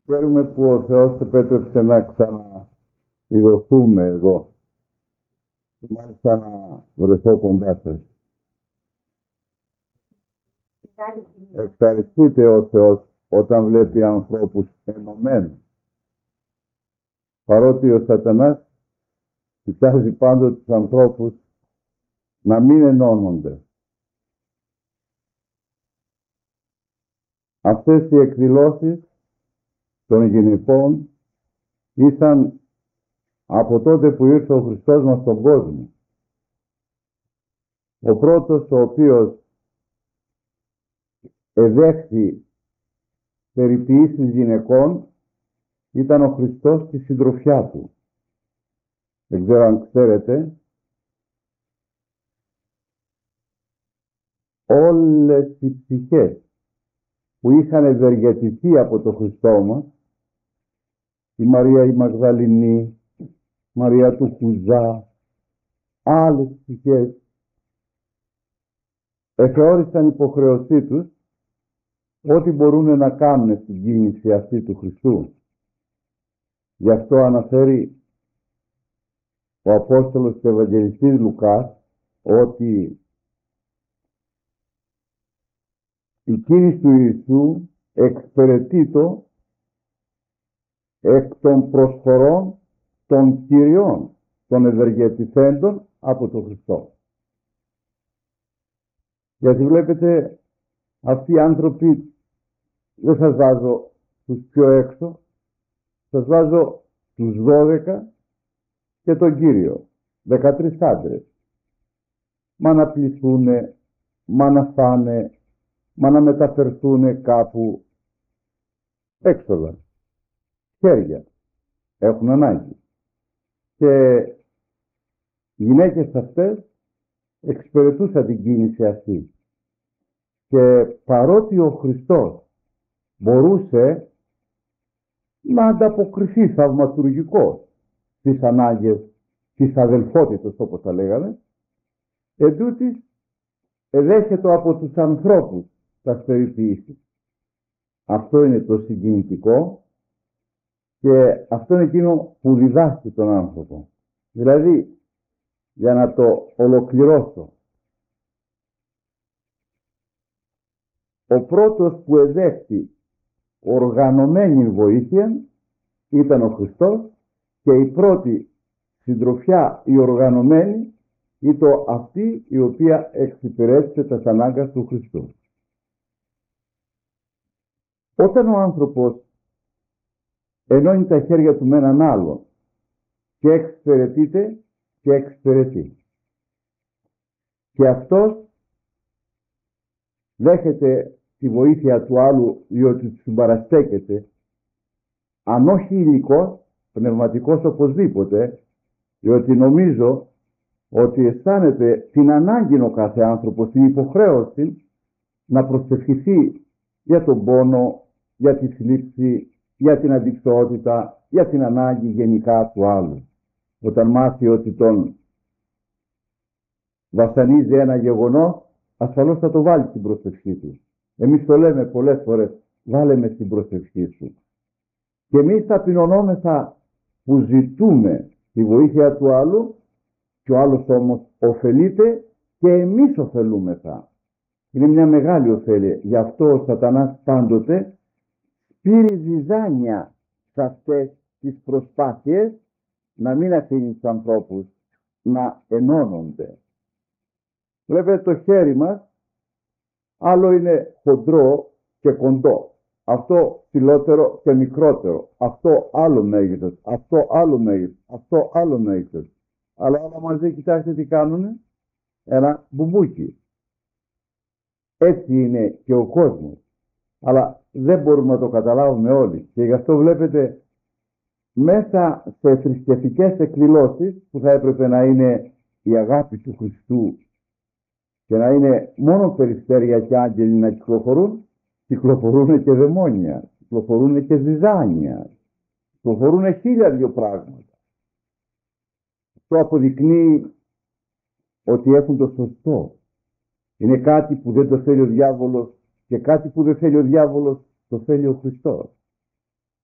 Ξέρουμε που ο Θεός επέτρεψε να ξαναειδωθούμε εδώ και μάλιστα να βρεθώ κοντά σας. Ευχαριστείται ο Θεός όταν βλέπει ανθρώπους ενωμένους. Παρότι ο Σατανάς κοιτάζει πάντοτε τους ανθρώπους να μην ενώνονται. Αυτές οι εκδηλώσεις των γυναικών ήσαν από τότε που ήρθε ο Χριστός μας στον κόσμο. Ο πρώτος ο οποίος εδέχθη περιποιήσεις γυναικών ήταν ο Χριστός στη συντροφιά του. Δεν ξέρω αν ξέρετε, όλες οι ψυχές που είχαν ευεργετηθεί από τον Χριστό μας, η Μαρία η Μαγδαληνή, η Μαρία του Χουζά, άλλες ψυχές, εφεώρησαν υποχρεωσή τους ό,τι μπορούν να κάνουν στην κίνηση αυτή του Χριστού. Γι' αυτό αναφέρει ο Απόστολος και Ευαγγελιστής Λουκάς ότι η κίνηση του Ιησού εξυπηρετείτο εκ των προσφορών των Κυριών, των ευεργετηθέντων από τον Χριστό. Γιατί βλέπετε, αυτοί οι άνθρωποι, δεν σας βάζω τους πιο έξω, σας βάζω τους 12 και τον Κύριο, 13 άντρες. Μα να πληθούνε, μα να φάνε, μα να μεταφερθούν κάπου, έξοδα, χέρια, έχουν ανάγκη. Και οι γυναίκες αυτές εξυπηρετούσαν την κίνηση αυτή. Και παρότι ο Χριστός μπορούσε να ανταποκριθεί θαυματουργικός στις ανάγκες της αδελφότητας, όπως τα λέγαμε, εντούτοις εδέχεται από τους ανθρώπους τα περιποιήσεις. Αυτό είναι το συγκινητικό και αυτό είναι εκείνο που διδάσκει τον άνθρωπο. Δηλαδή, για να το ολοκληρώσω, ο πρώτος που εδέχτη οργανωμένη βοήθεια ήταν ο Χριστός και η πρώτη συντροφιά η οργανωμένη ήταν αυτή η οποία εξυπηρέτησε τα ανάγκες του Χριστού. Όταν ο άνθρωπος ενώνει τα χέρια του με έναν άλλον και εξυπηρετείται και εξυπηρετεί, και αυτός δέχεται τη βοήθεια του άλλου διότι του συμπαραστέκεται, αν όχι υλικός, πνευματικός οπωσδήποτε, διότι νομίζω ότι αισθάνεται την ανάγκη ο κάθε άνθρωπος, την υποχρέωση να προσευχηθεί για τον πόνο, για τη θλίψη, για την αντιξότητα, για την ανάγκη γενικά του άλλου. Όταν μάθει ότι τον βασανίζει ένα γεγονός, ασφαλώς θα το βάλει στην προσευχή του. Εμείς το λέμε πολλές φορές, βάλε με στην προσευχή σου. Και εμείς ταπεινωνόμεθα που ζητούμε τη βοήθεια του άλλου και ο άλλος όμως ωφελείται και εμείς ωφελούμεθα. Είναι μια μεγάλη ωφέλεια. Γι' αυτό ο Σατανάς πάντοτε πήρε ζυζάνια σε αυτές τις προσπάθειες να μην αφήνει τους ανθρώπους να ενώνονται. Βλέπετε, το χέρι μας άλλο είναι χοντρό και κοντό. Αυτό ψηλότερο και μικρότερο. Αυτό άλλο μέγεθος. Αυτό άλλο μέγεθος. Αυτό άλλο μέγεθος. Αλλά όλα μαζί, κοιτάξτε τι κάνουνε. Ένα μπουμπούκι. Έτσι είναι και ο κόσμος. Αλλά δεν μπορούμε να το καταλάβουμε όλοι. Και γι' αυτό βλέπετε μέσα σε θρησκευτικές εκδηλώσεις που θα έπρεπε να είναι η αγάπη του Χριστού και να είναι μόνο περιστέρια και άγγελοι να κυκλοφορούν και δαιμόνια, κυκλοφορούν και ζυζάνια, κυκλοφορούν 1002 πράγματα. Αυτό αποδεικνύει ότι έχουν το σωστό. Είναι κάτι που δεν το θέλει ο διάβολος και κάτι που δεν θέλει ο διάβολος το θέλει ο Χριστός.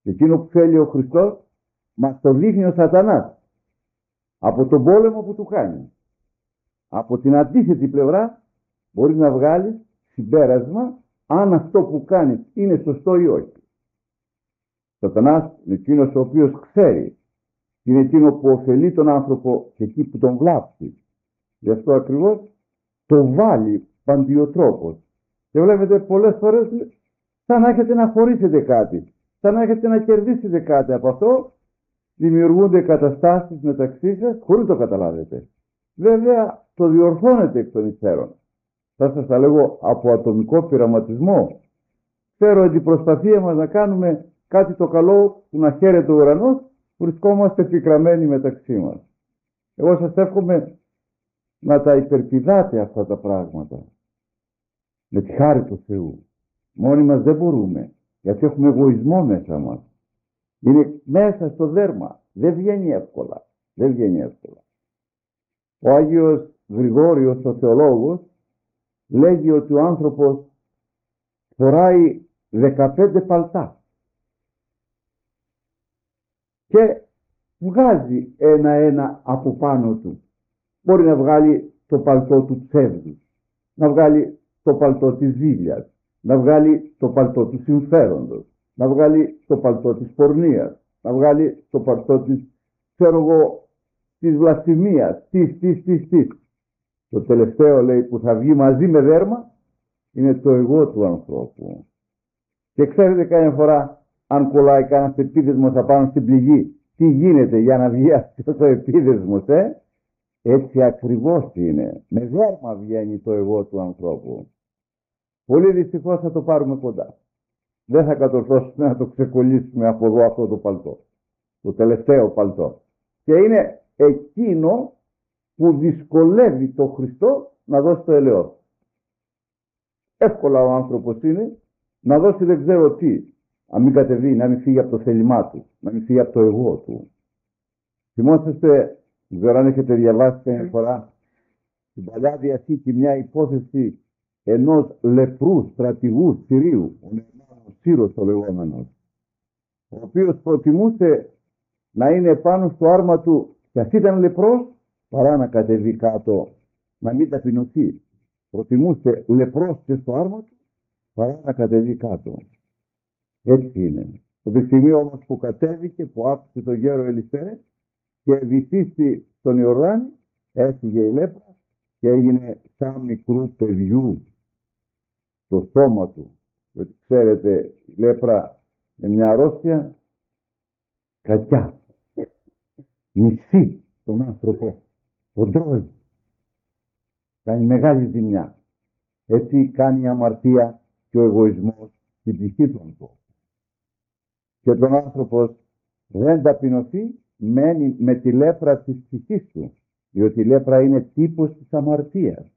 Εκείνο που θέλει ο Χριστός μας το δείχνει ο Σατανάς. Από τον πόλεμο που του κάνει. Από την αντίθετη πλευρά μπορείς να βγάλεις συμπέρασμα αν αυτό που κάνεις είναι σωστό ή όχι. Ο Σατανάς είναι εκείνος ο οποίος ξέρει. Είναι εκείνο που ωφελεί τον άνθρωπο και εκεί που τον βλάψει. Γι' αυτό ακριβώς το βάλει παντιοτρόπως. Και βλέπετε πολλές φορές σαν να έχετε να χωρίσετε κάτι. Σαν να έχετε να κερδίσετε κάτι από αυτό. Δημιουργούνται καταστάσεις μεταξύ σας χωρίς το καταλάβετε. Βέβαια το διορθώνετε εκ των υστέρων. Θα σας τα λέγω από ατομικό πειραματισμό. Ξέρω ότι η προσπαθία μας να κάνουμε κάτι το καλό που να χαίρεται ο ουρανός, βρισκόμαστε πικραμένοι μεταξύ μας. Εγώ σας εύχομαι να τα υπερπηδάτε αυτά τα πράγματα. Με τη χάρη του Θεού. Μόνοι μας δεν μπορούμε, γιατί έχουμε εγωισμό μέσα μας. Είναι μέσα στο δέρμα. Δεν βγαίνει εύκολα. Δεν βγαίνει εύκολα. Ο Άγιος Γρηγόριος, ο θεολόγος, λέγει ότι ο άνθρωπος φοράει 15 παλτά και βγάζει ένα-ένα από πάνω του. Μπορεί να βγάλει το παλτό του ψεύδους, να βγάλει το παλτό της ζήλιας, να βγάλει το παλτό του συμφέροντος, να βγάλει το παλτό της πορνείας, να βγάλει το παλτό της, της βλασφημίας, της. Το τελευταίο, λέει, που θα βγει μαζί με δέρμα είναι το εγώ του ανθρώπου. Και ξέρετε καμιά φορά αν κολλάει κανένας επίδεσμος απάνω στην πληγή, τι γίνεται για να βγει αυτό το επίδεσμος, Έτσι ακριβώς είναι. Με δέρμα βγαίνει το εγώ του ανθρώπου. Πολύ δυστυχώς θα το πάρουμε κοντά. Δεν θα κατορθώσουμε να το ξεκολλήσουμε από εδώ αυτό το παλτό. Το τελευταίο παλτό. Και είναι εκείνο που δυσκολεύει το Χριστό να δώσει το ελαιός. Εύκολα ο άνθρωπος είναι να δώσει δεν ξέρω τι. Να μην κατεβεί, να μην φύγει από το θέλημά του, να μην φύγει από το εγώ του. Θυμόσαστε, δεν ξέρω αν έχετε διαβάσει καμιά φορά στην Παλιά Διαθήκη μια υπόθεση ενός λεπρού στρατηγού Συρίου, ο Σύρος ο λεγόμενος, ο οποίος προτιμούσε να είναι πάνω στο άρμα του και ας ήταν λεπρός, παρά να κατεβεί κάτω, να μην ταπεινωθεί. Προτιμούσε λεπρός και στο άρμα του, παρά να κατεβεί κάτω. Έτσι είναι. Από τη στιγμή όμως που κατέβηκε, που άφησε τον γέρο Ελισέ και βυθίστη στον Ιορδάνη, έφυγε η λέπρα και έγινε σαν μικρού παιδιού το σώμα του. Γιατί ξέρετε, η λέπρα είναι μια αρρώστια κακιά. Μισεί τον άνθρωπο. Τον τρώει. Κάνει μεγάλη ζημιά. Έτσι κάνει η αμαρτία και ο εγωισμός στην ψυχή του ανθρώπου. Και τον άνθρωπος δεν ταπεινωθεί, μένει με τη λέπρα της ψυχής του. Διότι η λέπρα είναι τύπος της αμαρτίας.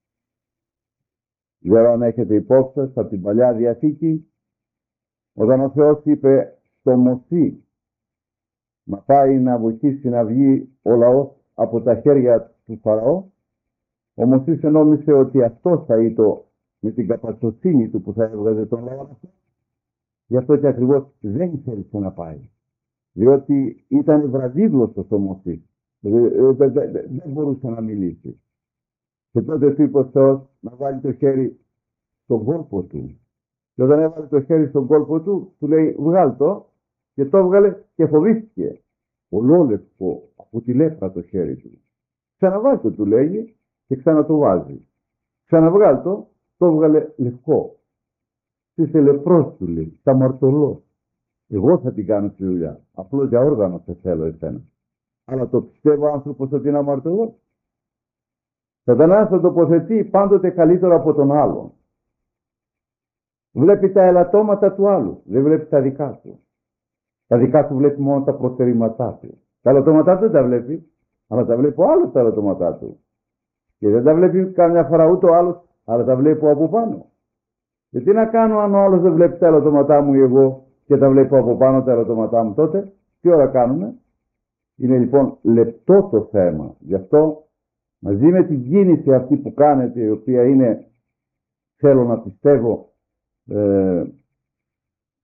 Δεν ξέρω αν έχετε υπόψη σας από την Παλιά Διαθήκη, όταν ο Θεός είπε στο Μωσή να πάει να βοηθήσει να βγει ο λαός από τα χέρια του Φαραώ, ο Μωσής νόμισε ότι αυτό θα ήταν με την καπατσοσύνη του που θα έβγαζε τον λαό αυτό. Γι' αυτό και ακριβώς δεν ήθελε να πάει. Διότι ήταν βραδίγλωστος ο Μωσής. Δεν μπορούσε να μιλήσει. Και τότε του είπε ο Θεός να βάλει το χέρι στον κόλπο του. Και όταν έβαλε το χέρι στον κόλπο του, του λέει βγάλ' το, και το έβγαλε και φοβήθηκε. Ολόλευκο από τη λέπρα το χέρι του. Ξαναβάλ' το, του λέγει, και ξανατο βάζει. Ξαναβγάλ' το, το έβγαλε λευκό. Είσαι λεπρός, του λέει, τα μαρτωλώ. Εγώ θα την κάνω στη δουλειά. Απλώς για όργανο σε θέλω εσένα. Αλλά το πιστεύω ο άνθρωπος ότι είναι αμαρτωλός. Σατανάς θα τοποθετεί πάντοτε καλύτερο από τον άλλον. Βλέπει τα ελαττώματα του άλλου. Δεν βλέπει τα δικά του. Τα δικά του βλέπει μόνο τα προτερήματά του. Τα ελαττώματά του δεν τα βλέπει, αλλά τα βλέπει ο άλλος τα ελαττώματά του. Και δεν τα βλέπει καμιά φορά ούτε ο άλλος, αλλά τα βλέπω από πάνω. Και τι να κάνω αν ο άλλος δεν βλέπει τα ελαττώματά μου ή εγώ και τα βλέπω από πάνω τα ελαττώματά μου, τότε τι ώρα κάνουμε? Είναι λοιπόν λεπτό το θέμα. Γι' αυτό μαζί με την κίνηση αυτή που κάνετε, η οποία είναι, θέλω να πιστεύω,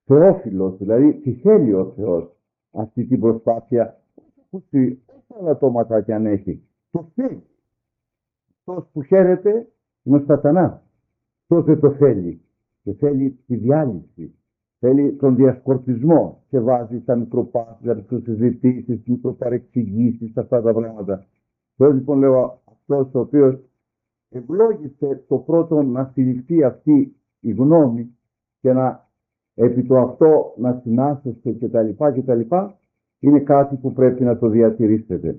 θεόφιλος, δηλαδή τη θέλει ο Θεός αυτή την προσπάθεια, όσα ελαττώματα κι αν έχει, το θέλει. Αυτός που χαίρεται είναι ο Σατανάς. Αυτός δεν το θέλει. Και θέλει τη διάλυση. Θέλει τον διασκορπισμό και βάζει τα μικροπάθεια, τις συζητήσεις, τις μικροπαρεξηγήσεις, αυτά τα πράγματα. Θέλω λοιπόν λέω αυτός ο οποίος ευλόγησε το πρώτο να στηριχτεί αυτή η γνώμη και να επί το αυτό να συνάσσεστε κτλ. Είναι κάτι που πρέπει να το διατηρήσετε.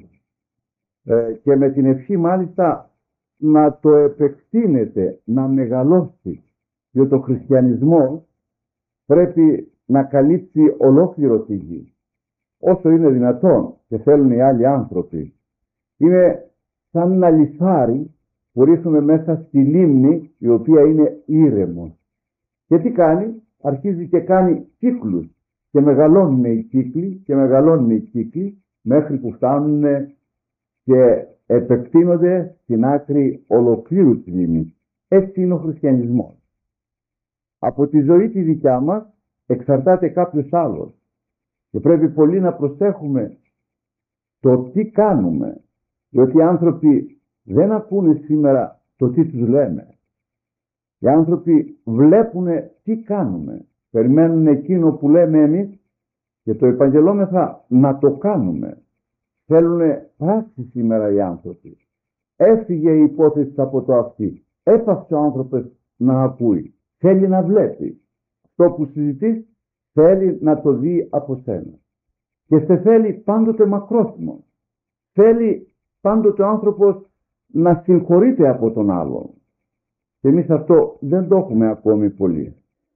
Και με την ευχή μάλιστα να το επεκτείνετε, να μεγαλώσει. Διότι ο χριστιανισμός πρέπει να καλύψει ολόκληρο τη γη. Όσο είναι δυνατόν και θέλουν οι άλλοι άνθρωποι. Είναι σαν ένα λιθάρι που ρίχνουμε μέσα στη λίμνη η οποία είναι ήρεμος. Και τι κάνει? Αρχίζει και κάνει κύκλους και μεγαλώνουν οι κύκλοι και μεγαλώνουν οι κύκλοι μέχρι που φτάνουν και επεκτείνονται στην άκρη ολοκλήρου της λίμνης. Έτσι είναι ο χριστιανισμός. Από τη ζωή τη δικιά μας εξαρτάται κάποιος άλλος και πρέπει πολύ να προσέχουμε το τι κάνουμε, διότι οι άνθρωποι δεν ακούνε σήμερα το τι τους λέμε. Οι άνθρωποι βλέπουν τι κάνουμε, περιμένουν εκείνο που λέμε εμείς και το επαγγελόμεθα να το κάνουμε. Θέλουν πράξη σήμερα οι άνθρωποι. Έφυγε η υπόθεση από το αυτί. Έπαυσε ο άνθρωπος να ακούει. Θέλει να βλέπει. Αυτό που συζητείς θέλει να το δει από σένα. Και σε θέλει πάντοτε μακρόθυμο. Θέλει πάντοτε ο άνθρωπος να συγχωρείται από τον άλλον. Και εμείς αυτό δεν το έχουμε ακόμη πολύ.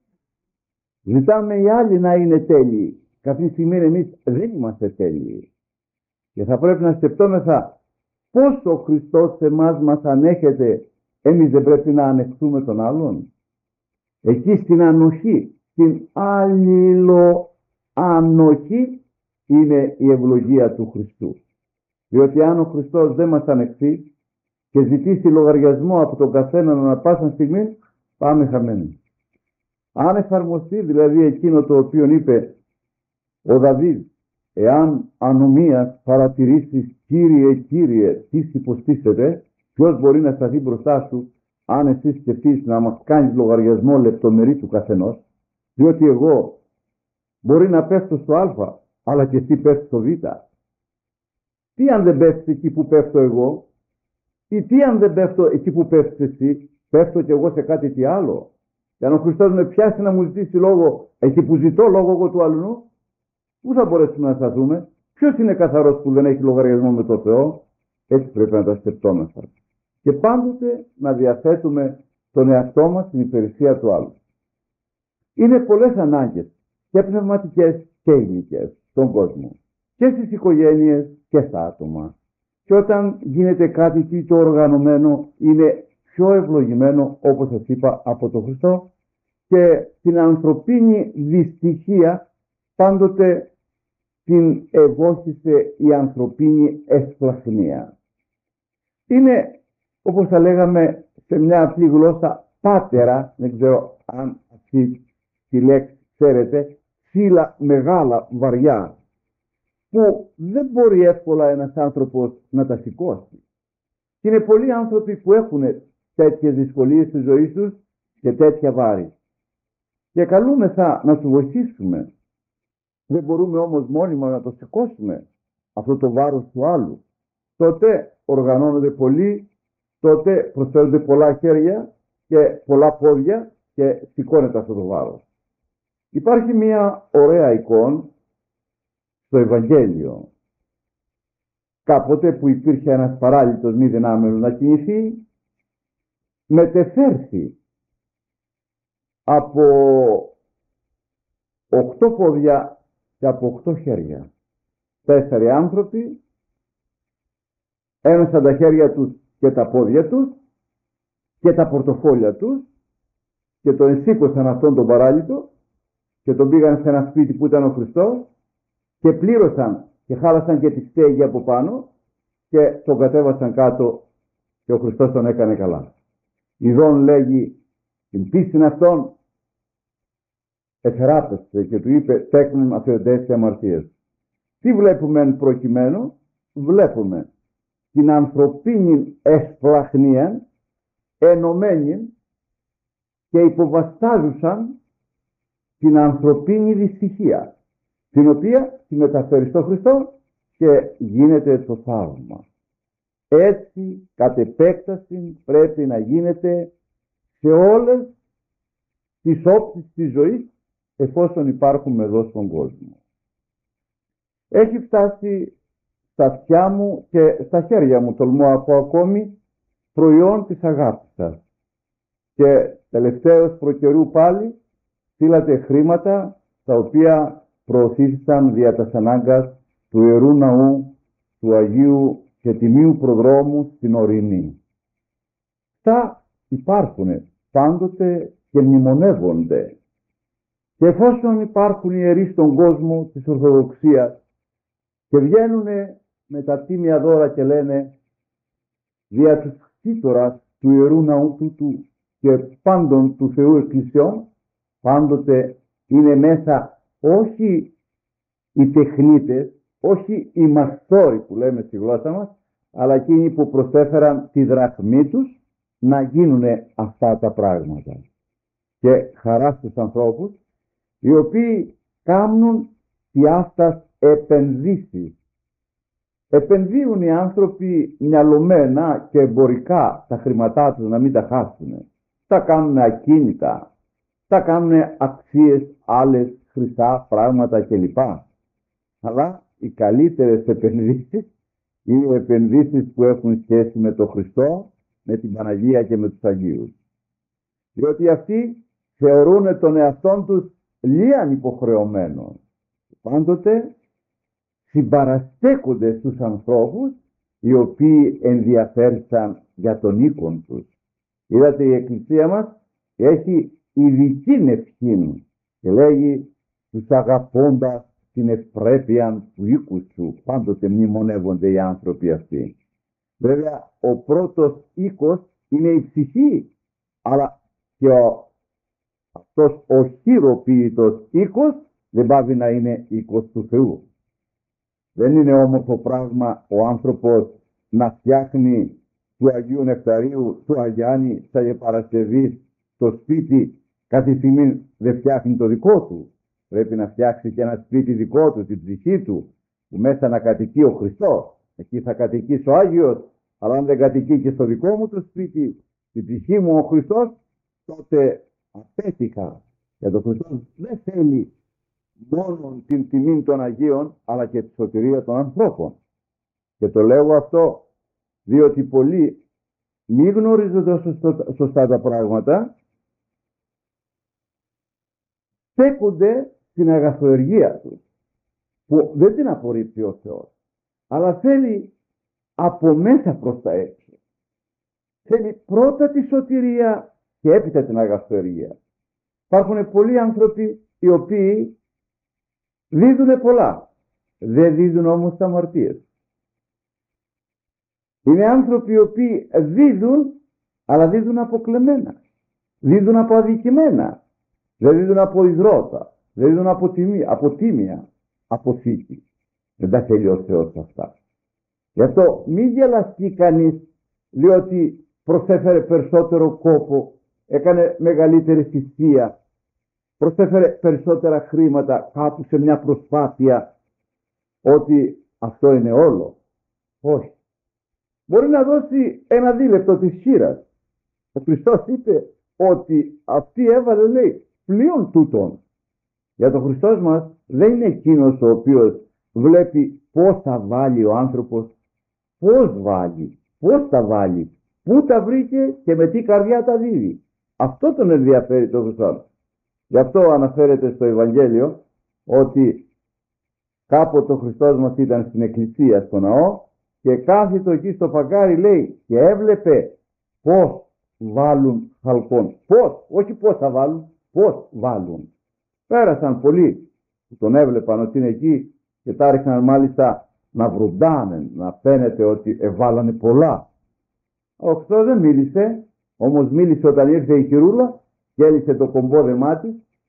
Ζητάμε οι άλλοι να είναι τέλειοι. Κάποια στιγμή εμείς δεν είμαστε τέλειοι. Και θα πρέπει να σκεπτόμεθα πόσο ο Χριστός σε εμάς μας ανέχεται, εμείς δεν πρέπει να ανεχθούμε τον άλλον. Εκεί στην ανοχή, στην αλληλοανοχή είναι η ευλογία του Χριστού. Διότι αν ο Χριστός δεν μας ανεχθεί και ζητήσει λογαριασμό από τον καθένα να πάσα στιγμή, πάμε χαμένοι. Αν εφαρμοστεί δηλαδή εκείνο το οποίο είπε ο Δαβίδ, εάν ανομίας παρατηρήσεις Κύριε, Κύριε, τι υποστήσετε, ποιος μπορεί να σταθεί μπροστά σου αν εσύ σκεφτείς να μας κάνεις λογαριασμό λεπτομερή του καθενός, διότι εγώ μπορεί να πέφτω στο α, αλλά και εσύ πέφτει στο β. Τι αν δεν πέφτει εκεί που πέφτω εγώ, ή τι αν δεν πέφτω εκεί που πέφτεις εσύ, πέφτω κι εγώ σε κάτι τι άλλο. Και αν ο Χριστός με πιάσει να μου ζητήσει λόγο εκεί που ζητώ λόγο εγώ του αλλού, πού θα μπορέσουμε να σταθούμε? Ποιος είναι καθαρός που δεν έχει λογαριασμό με το Θεό? Έτσι πρέπει να τα σκεπτόμαστε. Και πάντοτε να διαθέτουμε τον εαυτό μας στην υπηρεσία του άλλου. Είναι πολλές ανάγκες και πνευματικές και υλικές στον κόσμο. Και στις οικογένειες και στα άτομα. Και όταν γίνεται κάτι το οργανωμένο είναι πιο ευλογημένο, όπως σας είπα, από τον Χριστό, και την ανθρωπίνη δυστυχία πάντοτε την ευώχησε η ανθρωπίνη εσπλαχνία. Είναι, όπως θα λέγαμε σε μια απλή γλώσσα, πάτερα, δεν ξέρω αν αυτή τη λέξη ξέρετε, φύλλα μεγάλα, βαριά, που δεν μπορεί εύκολα ένας άνθρωπος να τα σηκώσει. Και είναι πολλοί άνθρωποι που έχουν τέτοιες δυσκολίες στη ζωή τους και τέτοια βάρη. Και καλούμεθα να τους βοηθήσουμε. Δεν μπορούμε όμως μόνιμα να το σηκώσουμε αυτό το βάρος του άλλου. Τότε οργανώνονται πολλοί, τότε προσφέρονται πολλά χέρια και πολλά πόδια και σηκώνεται αυτό το βάρος. Υπάρχει μια ωραία εικόνα στο Ευαγγέλιο. Κάποτε που υπήρχε ένας παράλυτος μη δυνάμενος να κινηθεί, μετεφέρθη από 8 πόδια και από 8 χέρια. 4 άνθρωποι ένωσαν τα χέρια τους και τα πόδια τους και τα πορτοφόλια τους και τον ενσήκωσαν αυτόν τον παράλυτο και τον πήγαν σε ένα σπίτι που ήταν ο Χριστός και πλήρωσαν και χάλασαν και τη στέγη από πάνω και τον κατέβασαν κάτω και ο Χριστός τον έκανε καλά. Ιδών λέγει την πίστη αυτών εθεράπευσε και του είπε τέκνον αφιοντές και αμαρτίες. Τι βλέπουμε εν προκειμένου? Βλέπουμε την ανθρωπίνη εσπλαχνία ενωμένη και υποβαστάζουσαν την ανθρωπίνη δυστυχία, την οποία τη μεταφέρει στο Χριστό και γίνεται το θαύμα. Έτσι, κατ' επέκταση, πρέπει να γίνεται σε όλες τις όψεις της ζωής, εφόσον υπάρχουμε εδώ στον κόσμο. Έχει φτάσει στα αυτιά μου και στα χέρια μου, τολμώ να πω ακόμη, προϊόν της αγάπης σας. Και τελευταίως προκαιρού πάλι στείλατε χρήματα, τα οποία προωθήθησαν δια τας ανάγκας του Ιερού Ναού του Αγίου και Τιμίου Προδρόμου στην Ορεινή. Τα υπάρχουν πάντοτε και μνημονεύονται. Και εφόσον υπάρχουν ιερείς στον κόσμο της Ορθοδοξίας και βγαίνουν με τα τίμια δώρα και λένε δια τους κτήτορας του Ιερού Ναού τούτου και πάντων του Θεού Εκκλησιών, πάντοτε είναι μέσα όχι οι τεχνίτες, όχι οι μαστόροι που λέμε στη γλώσσα μας, αλλά εκείνοι που προσέφεραν τη δραχμή τους να γίνουν αυτά τα πράγματα. Και χαρά στους ανθρώπους οι οποίοι κάνουν τι αυτάς επενδύσεις. Επενδύουν οι άνθρωποι μυαλωμένα και εμπορικά τα χρήματά τους να μην τα χάσουν. Τα κάνουν ακίνητα, τα κάνουν αξίες άλλες, χρυσά πράγματα κλπ. Αλλά οι καλύτερες επενδύσεις είναι οι επενδύσεις που έχουν σχέση με τον Χριστό, με την Παναγία και με τους Αγίους. Διότι αυτοί θεωρούν τον εαυτόν τους λίαν υποχρεωμένων. Πάντοτε συμπαραστέκονται στους ανθρώπους οι οποίοι ενδιαφέρθηκαν για τον οίκον τους. Είδατε, η Εκκλησία μας έχει ειδική ευχή και λέγει τους αγαπώντας την ευπρέπεια του οίκου σου. Πάντοτε μνημονεύονται οι άνθρωποι αυτοί. Βέβαια ο πρώτος οίκος είναι η ψυχή, αλλά και αυτός ο χειροποίητος οίκος δεν πάβει να είναι οίκος του Θεού. Δεν είναι όμορφο πράγμα ο άνθρωπος να φτιάχνει του Αγίου Νεκταρίου, του Αγιάννη, σαν Παρασκευής, το σπίτι, κάθε στιγμή δεν φτιάχνει το δικό του. Πρέπει να φτιάξει και ένα σπίτι δικό του, την ψυχή του, που μέσα να κατοικεί ο Χριστός. Εκεί θα κατοικήσει ο Άγιος, αλλά αν δεν κατοικεί και στο δικό μου το σπίτι, την ψυχή μου ο Χριστός, τότε απέτυχα. Για τον Χριστό δεν θέλει μόνο την τιμή των Αγίων, αλλά και τη σωτηρία των ανθρώπων. Και το λέω αυτό διότι πολλοί μη γνωρίζοντας σωστά τα πράγματα, στέκονται στην αγαθοεργία τους, που δεν την απορρίπτει ο Θεός, αλλά θέλει από μέσα προς τα έξω. Θέλει πρώτα τη σωτηρία και έπειτα την αγαθοεργία. Υπάρχουν πολλοί άνθρωποι οι οποίοι δίδουν πολλά, δεν δίδουν όμως τα αμαρτίες. Είναι άνθρωποι οι οποίοι δίδουν, αλλά δίδουν αποκλεμμένα, δίδουν από αδικημένα, δεν δίδουν από υδρότα, δεν δίδουν από τίμια, από θήκη. Δεν τα θέλει ο Θεός αυτά. Γι' αυτό μην γελαστεί κανείς, διότι προσέφερε περισσότερο κόπο, έκανε μεγαλύτερη θυσία, προσέφερε περισσότερα χρήματα κάπου σε μια προσπάθεια, ότι αυτό είναι όλο. Όχι. Μπορεί να δώσει ένα δίλεπτο της χήρας. Ο Χριστός είπε ότι αυτή έβαλε, λέει, πλοίον τούτον. Για τον Χριστός μας δεν είναι εκείνος ο οποίος βλέπει πώς θα βάλει ο άνθρωπος, πώς βάλει, πώς τα βάλει, πού τα βρήκε και με τι καρδιά τα δίδει. Αυτό τον ενδιαφέρει τον Χριστό. Γι' αυτό αναφέρεται στο Ευαγγέλιο ότι κάποτε ο Χριστός μας ήταν στην εκκλησία, στο ναό, και κάθιτο εκεί στο φαγκάρι, λέει, και έβλεπε πώς βάλουν χαλκόν. Πώς, όχι πώς θα βάλουν, πώς βάλουν. Πέρασαν πολλοί που τον έβλεπαν ότι είναι εκεί και τα ρίχναν μάλιστα να βρουντάνε, να φαίνεται ότι εβάλανε πολλά. Ο Χριστός δεν μίλησε, όμως μίλησε όταν ήρθε η χειρούλα και έλυσε το κομπόδεμά της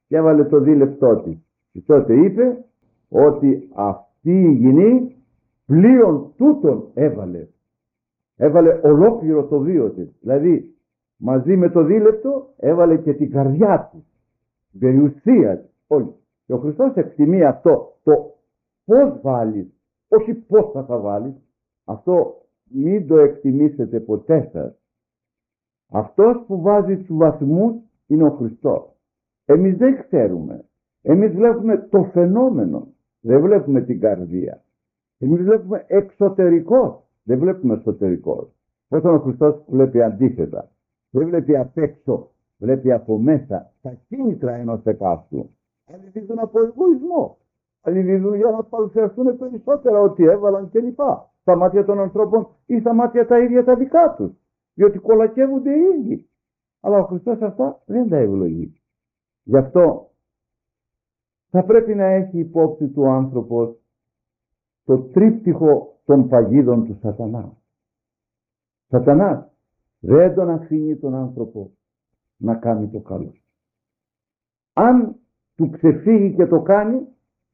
και έβαλε το δίλεπτό της. Και τότε είπε ότι αυτή η γυνή πλέον τούτον έβαλε. Έβαλε ολόκληρο το βίο της. Δηλαδή μαζί με το δίλεπτο έβαλε και την καρδιά της, την περιουσία της, όλη. Και ο Χριστός εκτιμεί αυτό το πώς βάλεις, όχι πώς θα βάλεις. Αυτό μην το εκτιμήσετε ποτέ σας. Αυτός που βάζει τους βαθμούς είναι ο Χριστός. Εμείς δεν ξέρουμε. Εμείς βλέπουμε το φαινόμενο. Δεν βλέπουμε την καρδία. Εμείς βλέπουμε εξωτερικός. Δεν βλέπουμε εσωτερικός. Όταν ο Χριστός βλέπει αντίθετα. Δεν βλέπει απ' έξω. Βλέπει από μέσα τα κίνητρα ενός εκάστου. Άλλοι δίδουν από εγωισμό. Άλλοι δίδουν για να παρουσιαστούν περισσότερα ότι έβαλαν κλπ. Στα μάτια των ανθρώπων ή στα μάτια τα ίδια τα δικά τους. Διότι κολακεύονται οι ίδιοι. Αλλά ο Χριστός αυτά δεν τα ευλογεί. Γι' αυτό θα πρέπει να έχει υπόψη του ο άνθρωπος το τρίπτυχο των παγίδων του σατανά. Σατανάς δεν τον αφήνει τον άνθρωπο να κάνει το καλό. Αν του ξεφύγει και το κάνει,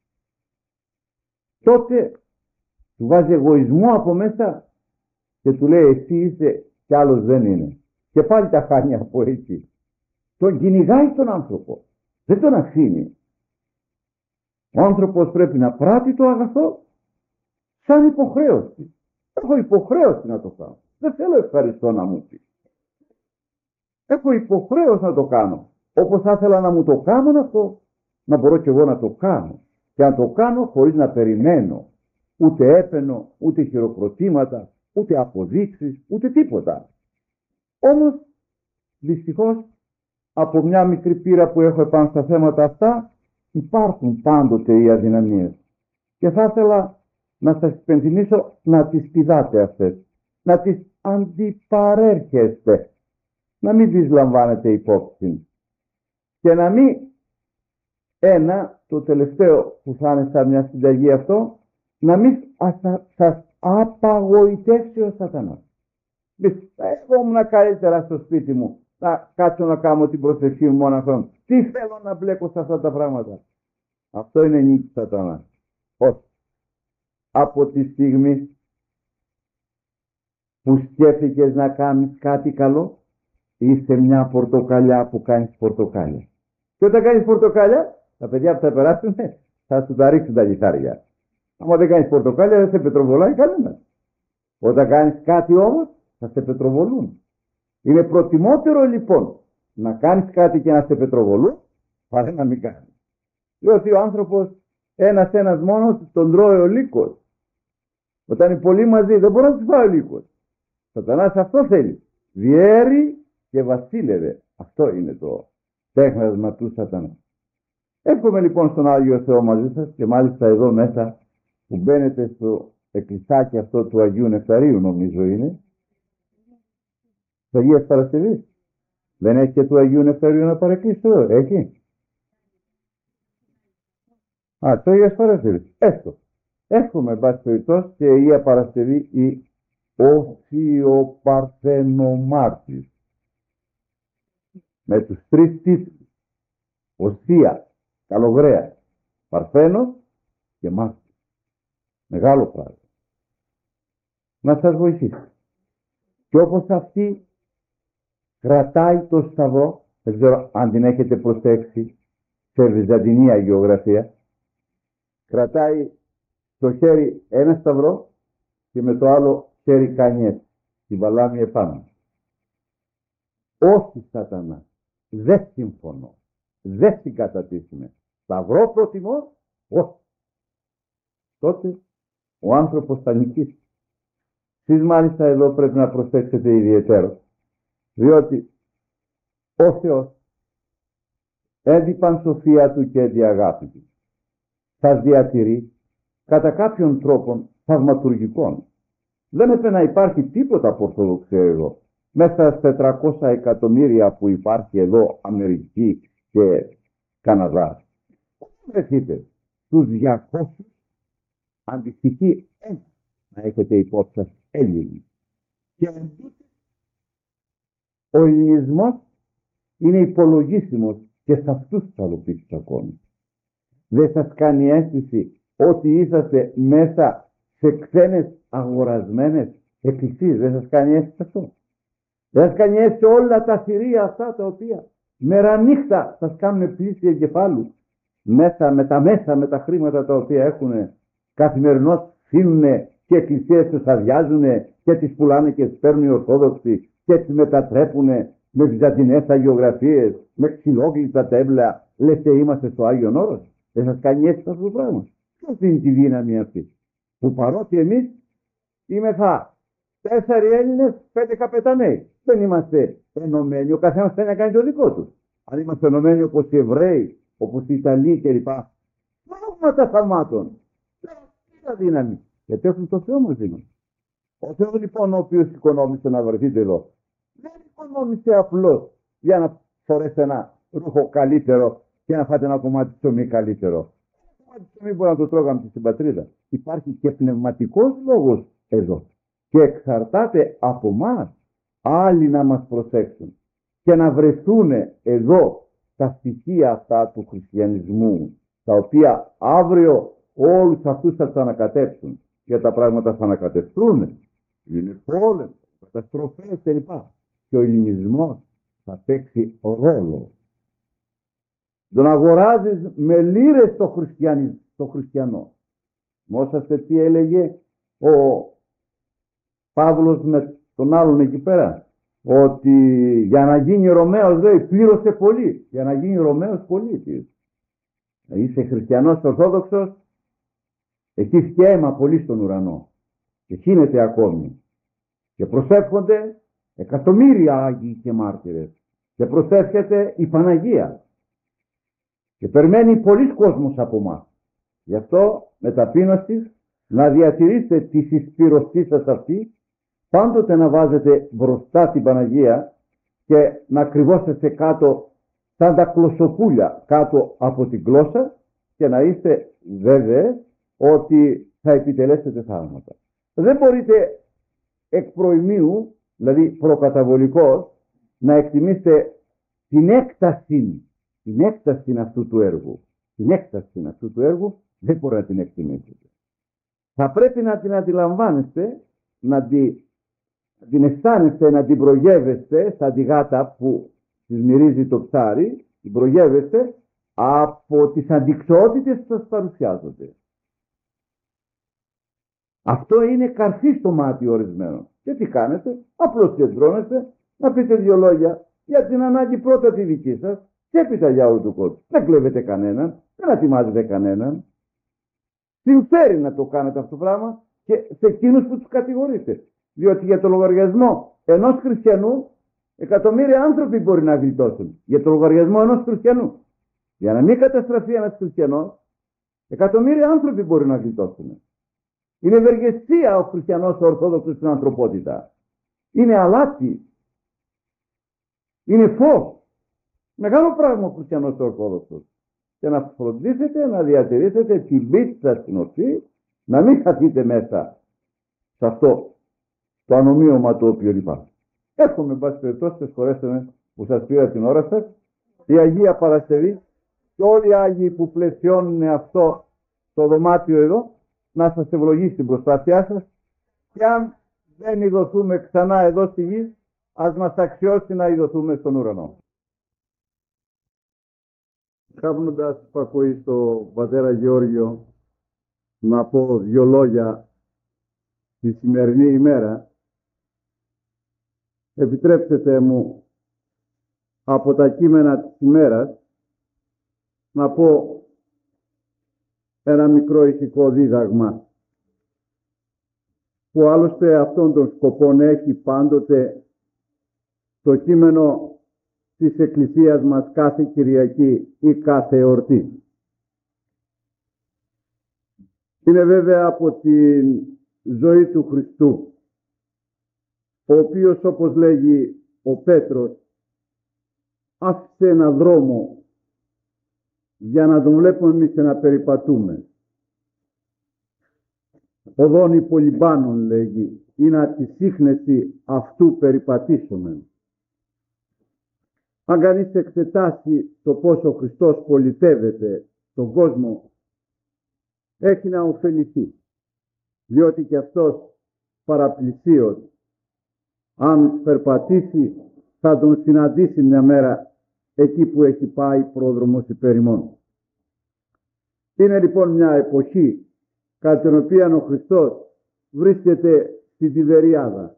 τότε του βάζει εγωισμό από μέσα και του λέει εσύ είσαι και άλλος δεν είναι. Και πάλι τα χάνει από εκεί. Τον κυνηγάει τον άνθρωπο. Δεν τον αφήνει. Ο άνθρωπος πρέπει να πράττει το αγαθό σαν υποχρέωση. Έχω υποχρέωση να το κάνω. Δεν θέλω ευχαριστώ να μου πει. Έχω υποχρέωση να το κάνω. Όπως θα ήθελα να μου το κάνουν αυτό, να μπορώ και εγώ να το κάνω. Και να το κάνω χωρίς να περιμένω. Ούτε έπαινο, ούτε χειροκροτήματα, ούτε αποδείξεις, ούτε τίποτα. Όμως, δυστυχώς, από μια μικρή πείρα που έχω επάνω στα θέματα αυτά, υπάρχουν πάντοτε οι αδυναμίες. Και θα ήθελα να σας υπενθυμίσω να τις πηδάτε αυτές, να τις αντιπαρέρχεστε, να μην τις λαμβάνετε υπόψη. Και να μην, το τελευταίο που θα είναι σαν μια συνταγή αυτό, να μην σας απαγοητεύσει ο σατανάς. Εγώ ήμουν καλύτερα στο σπίτι μου, να κάτσω να κάνω την προσευχή μου μόνο αυτό. Τι θέλω να μπλέκω σε αυτά τα πράγματα. Αυτό είναι νίκη σατανά. Όχι. Από τη στιγμή που σκέφτηκες να κάνεις κάτι καλό, είσαι μια πορτοκαλιά που κάνεις πορτοκάλια. Και όταν κάνεις πορτοκάλια, τα παιδιά που θα περάσουν θα σου τα ρίξουν τα λιθάρια. Αν δεν κάνεις πορτοκάλια δεν σε πετροβολάει κανένας. Όταν κάνεις κάτι όμως θα σε πετροβολούν. Είναι προτιμότερο λοιπόν να κάνεις κάτι και να σε πετροβολούν παρά να μην κάνεις. Διότι ο άνθρωπος ένας μόνος τον τρώει ο λύκος. Όταν είναι πολλοί μαζί δεν μπορεί να τους φάει ο λύκος. Σατανάς αυτό θέλει. Διέρη και βασίλευε. Αυτό είναι το τέχνασμα του σατανά. Εύχομαι λοιπόν στον Άγιο Θεό μαζί σας και μάλιστα εδώ μέσα που μπαίνετε στο εκκλησάκι αυτό του Αγίου Νεκταρίου νομίζω είναι. Της Αγίας Παρασκευής. Δεν έχει και του Αγίου Νεκταρίου να παρεκκλήσει εδώ. Έχει. Το Αγίας Παρασκευής. Έστω. Εύχομαι εν πάση περιπτώσει και η Αγία Παρασκευή η Οσιοπαρθενομάρτης. Με τους τρεις τίτλους. Οσία, Καλογραία, Παρθένος και Μάρτης. Μεγάλο πράγμα. Να σας βοηθήσει. Και όπως αυτή κρατάει το σταυρό, δεν ξέρω αν την έχετε προσέξει σε βυζαντινή αγιογραφία, κρατάει το χέρι ένα σταυρό και με το άλλο χέρι κάνει έτσι, τη βαλάμη επάνω. Όχι σατανά, δεν συμφωνώ, δεν συγκατατήσουμε. Σταυρό προτιμώ, όχι. Τότε ο άνθρωπος θα νικήσει. Εσείς μάλιστα εδώ πρέπει να προσέξετε ιδιαίτερα, διότι ο Θεός έντι πανσοφία του και έντι αγάπη του σας διατηρεί κατά κάποιον τρόπον θαυματουργικών. Δεν έπρεπε να υπάρχει τίποτα από Ορθοδοξία εδώ. Μέσα στα 400 εκατομμύρια που υπάρχει εδώ Αμερική και Καναδά. Βρεθείτε στους 200 αντιστοιχεί ένα να έχετε υπόψη σας Έλληνες. Και ο ελληνισμός είναι υπολογίσιμος και σε αυτούς τους αλοπίσεις ακόμη. Δεν σας κάνει αίσθηση ότι είσαστε μέσα σε ξένες αγορασμένες εκκλησίες? Δεν σας κάνει αίσθηση αυτό? Δεν σας κάνει αίσθηση όλα τα θηρία αυτά τα οποία μέρα νύχτα σας κάνουν πλήση εγκεφάλου μέσα με τα χρήματα τα οποία έχουν καθημερινώς, φύγουν και εκκλησίες τους αδειάζουν και τις πουλάνε και τις παίρνουν οι Ορθόδοξοι και τις μετατρέπουν με βυζαντινές αγιογραφίες, με ξυλόγλυπτα τέμπλα, λες και είμαστε στο Άγιον Όρος? Δεν σας κάνει έτσι αυτό το πράγμα? Ποιος δίνει τη δύναμη αυτή? Που παρότι εμείς είμεθα 4 Έλληνες, 5 καπεταναίοι, δεν είμαστε ενωμένοι, ο καθένας θέλει να κάνει το δικό του. Αν είμαστε ενωμένοι όπως οι Εβραίοι, όπως οι Ιταλοί κλπ. Πράγματα θαυμάτων. Τι δύναμη? Γιατί έχουν το Θεό μαζί μας. Ο Θεός λοιπόν, ο οποίος οικονόμησε να βρεθείτε εδώ, δεν οικονόμησε απλώς για να φορέσετε ένα ρούχο καλύτερο και να φάτε ένα κομμάτι ψωμί καλύτερο. Ένα κομμάτι ψωμί μπορεί να το τρώγαμε στην πατρίδα. Υπάρχει και πνευματικός λόγος εδώ. Και εξαρτάται από εμάς άλλοι να μας προσέξουν και να βρεθούν εδώ τα στοιχεία αυτά του χριστιανισμού, τα οποία αύριο όλους αυτούς θα τους ανακατέψουν και τα πράγματα θα ανακατευτούν. Είναι πόλεμο, καταστροφές κλπ. Και ο ελληνισμός θα παίξει ρόλο. Τον αγοράζεις με λίρες το χριστιανό. Μόσαστε τι έλεγε ο Παύλος με τον άλλον εκεί πέρα? Ότι για να γίνει Ρωμαίος, λέει, πλήρωσε πολύ. Για να γίνει Ρωμαίος πολίτης. Είσαι χριστιανός Ορθόδοξος, εκεί φταίμα πολύ στον ουρανό. Και χύνεται ακόμη. Και προσεύχονται εκατομμύρια Άγιοι και μάρτυρες. Και προσεύχεται η Παναγία. Και περιμένει πολλοί κόσμος από εμάς. Γι' αυτό με ταπείνωση να διατηρήσετε τη συσπηρωστή σας αυτή, πάντοτε να βάζετε μπροστά την Παναγία και να κρυβόσετε κάτω σαν τα κλωσοπούλια κάτω από την γλώσσα και να είστε βέβαιοι ότι θα επιτελέσετε θαύματα. Δεν μπορείτε εκ προημίου, δηλαδή προκαταβολικώς, να εκτιμήσετε την έκταση αυτού του έργου. Την έκταση αυτού του έργου δεν μπορεί να την εκτιμήσετε. Θα πρέπει να την αντιλαμβάνεστε, να την αισθάνεστε, να την προγεύεστε σαν τη γάτα που της μυρίζει το ψάρι, την προγεύεστε από τις αντιξότητες που σας παρουσιάζονται. Αυτό είναι καρφί στο μάτι ορισμένο. Και τι κάνετε? Απλώς κεντρώνεστε να πείτε 2 λόγια για την ανάγκη πρώτα τη δική σας και έπειτα για όλο του κόσμου. Δεν κλέβετε κανέναν, δεν ατιμάζετε κανέναν. Συμφέρει να το κάνετε αυτό το πράγμα και σε εκείνους που τους κατηγορείτε. Διότι για το λογαριασμό ενός χριστιανού εκατομμύρια άνθρωποι μπορεί να γλιτώσουν. Για το λογαριασμό ενός χριστιανού. Για να μην καταστραφεί ένας χριστιανός, εκατομμύρια άνθρωποι μπορεί να γλιτώσουν. Είναι ευεργεσία ο χριστιανός ο Ορθόδοξος στην ανθρωπότητα. Είναι αλάτι. Είναι φως. Μεγάλο πράγμα ο χριστιανός ο Ορθόδοξος. Και να φροντίσετε να διατηρήσετε την πίστη σας στην ορθή, να μην χαθείτε μέσα σε αυτό το ανομοίωμα το οποίο υπάρχει. Εύχομαι, εν πάση περιπτώσει, συγχωρέστε με που σας πήρα την ώρα σας, η Αγία Παρασκευή και όλοι οι Άγιοι που πλαισιώνουν αυτό το δωμάτιο εδώ, να σας ευλογήσει την προσπάθειά σας και αν δεν ειδωθούμε ξανά εδώ στη γη, ας μας αξιώσει να ειδωθούμε στον ουρανό. Κάνοντας υπακοή στο πατέρα Γεώργιο να πω 2 λόγια τη σημερινή ημέρα, επιτρέψτε μου από τα κείμενα της ημέρας να πω ένα μικρό ηθικό δίδαγμα που άλλωστε αυτόν τον σκοπό έχει πάντοτε το κείμενο της Εκκλησίας μας κάθε Κυριακή ή κάθε εορτή. Είναι βέβαια από τη ζωή του Χριστού, ο οποίος, όπως λέγει ο Πέτρος, άφησε ένα δρόμο για να τον βλέπουμε εμείς και να περιπατούμε. Οδόν υπολιμπάνων, λέγει, είναι τη σύχνεση αυτού περιπατήσουμε. Αν κανείς εξετάσει το πώς ο Χριστός πολιτεύεται στον κόσμο, έχει να ωφεληθεί, διότι και αυτός παραπλησίως, αν περπατήσει, θα τον συναντήσει μια μέρα εκεί που έχει πάει πρόδρομος υπέρ ημών. Είναι λοιπόν μια εποχή κατά την οποία ο Χριστός βρίσκεται στη Τιβεριάδα.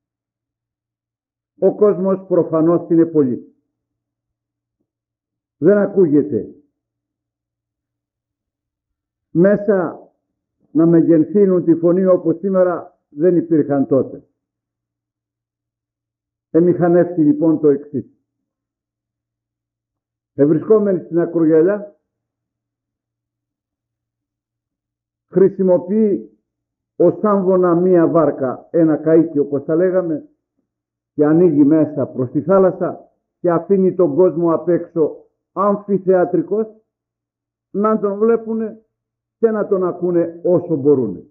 Ο κόσμος προφανώς είναι πολύ. Δεν ακούγεται. Μέσα να μεγενθύνουν τη φωνή όπως σήμερα δεν υπήρχαν τότε. Εμηχανεύσει λοιπόν το εξής. Ευρισκόμενοι στην ακρογιαλιά, χρησιμοποιεί ως άμβονα μία βάρκα, ένα καΐκι όπως τα λέγαμε, και ανοίγει μέσα προς τη θάλασσα και αφήνει τον κόσμο απ' έξω αμφιθεατρικός να τον βλέπουνε και να τον ακούνε όσο μπορούν.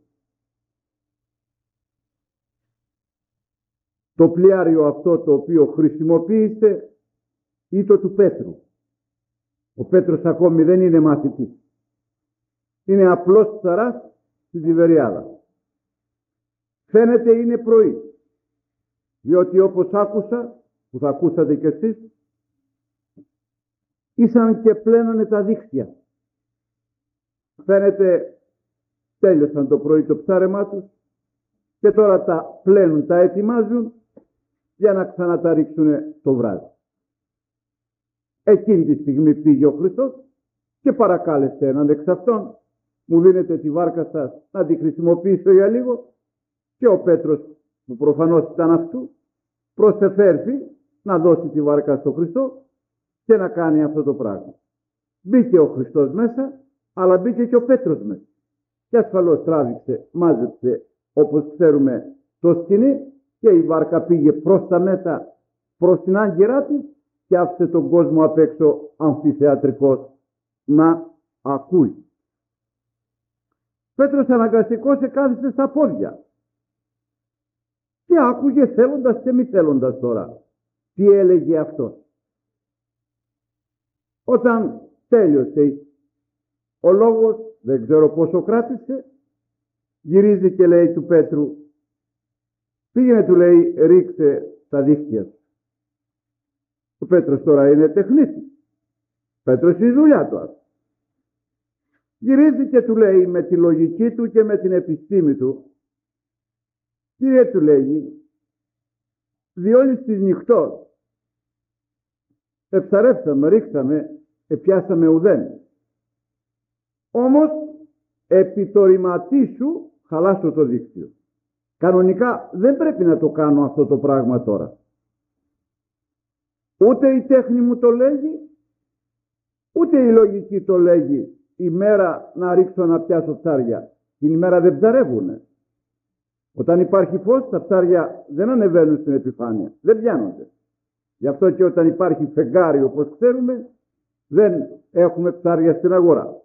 Το πλοιάριο αυτό το οποίο χρησιμοποίησε ήταν το του Πέτρου. Ο Πέτρος ακόμη δεν είναι μαθητής. Είναι απλός ψαράς στην Τιβεριάδα. Φαίνεται είναι πρωί, διότι όπως άκουσα, που θα ακούσατε κι εσείς, ήσαν και πλένανε τα δίχτυα. Φαίνεται τέλειωσαν το πρωί το ψάρεμά τους και τώρα τα πλένουν, τα ετοιμάζουν για να ξανατά ρίξουν το βράδυ. Εκείνη τη στιγμή πήγε ο Χριστός και παρακάλεσε έναν εξ αυτών, μου δίνετε τη βάρκα σας να τη χρησιμοποιήσω για λίγο, και ο Πέτρος, που προφανώς ήταν αυτού, προσεφέρθη να δώσει τη βάρκα στον Χριστό και να κάνει αυτό το πράγμα. Μπήκε ο Χριστός μέσα, αλλά μπήκε και ο Πέτρος μέσα. Και ασφαλώς τράβηξε, μάζεψε, όπως ξέρουμε, το σκηνή και η βάρκα πήγε προς τα μέτα, προς την άγκυρά της και άφησε τον κόσμο απ' έξω αμφιθεατρικός να ακούει. Πέτρος αναγκαστικός εκάθισε στα πόδια και άκουγε θέλοντας και μη θέλοντας τώρα τι έλεγε αυτό. Όταν τέλειωσε ο λόγος, δεν ξέρω πόσο κράτησε, γυρίζει και λέει του Πέτρου, πήγαινε, του λέει, ρίξε τα δίχτυα σου. Ο Πέτρος τώρα είναι τεχνίτης. Πέτρος είναι η δουλειά του. Γυρίζει και του λέει με τη λογική του και με την επιστήμη του, κύριε, του λέει, διόλης της νυχτός εψαρέψαμε, ρίξαμε, επιάσαμε ουδέν. Όμως επί το ρηματί σου χαλάσω το δίκτυο. Κανονικά δεν πρέπει να το κάνω αυτό το πράγμα τώρα. Ούτε η τέχνη μου το λέγει, ούτε η λογική το λέγει, η μέρα να ρίξω να πιάσω ψάρια. Την ημέρα δεν ψαρεύουνε. Όταν υπάρχει φως, τα ψάρια δεν ανεβαίνουν στην επιφάνεια, δεν πιάνονται. Γι' αυτό και όταν υπάρχει φεγγάρι, όπως ξέρουμε, δεν έχουμε ψάρια στην αγορά.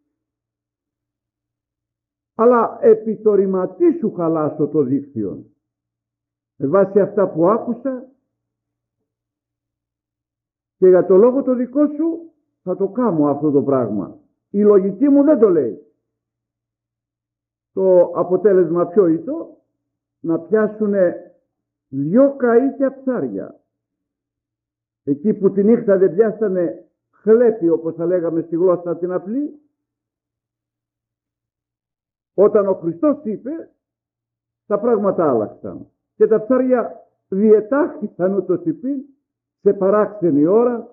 Αλλά επί το ρηματί σου χαλάσω το δίκτυο. Με βάση αυτά που άκουσα και για το λόγο το δικό σου θα το κάνω αυτό το πράγμα. Η λογική μου δεν το λέει. Το αποτέλεσμα ποιο ήταν? Να πιάσουνε 2 καΐκια ψάρια. Εκεί που τη νύχτα δεν πιάσανε χλέπι, όπως θα λέγαμε στη γλώσσα την απλή, όταν ο Χριστός είπε, τα πράγματα άλλαξαν. Και τα ψάρια διετάχθησαν ούτως υπήν σε παράξενη ώρα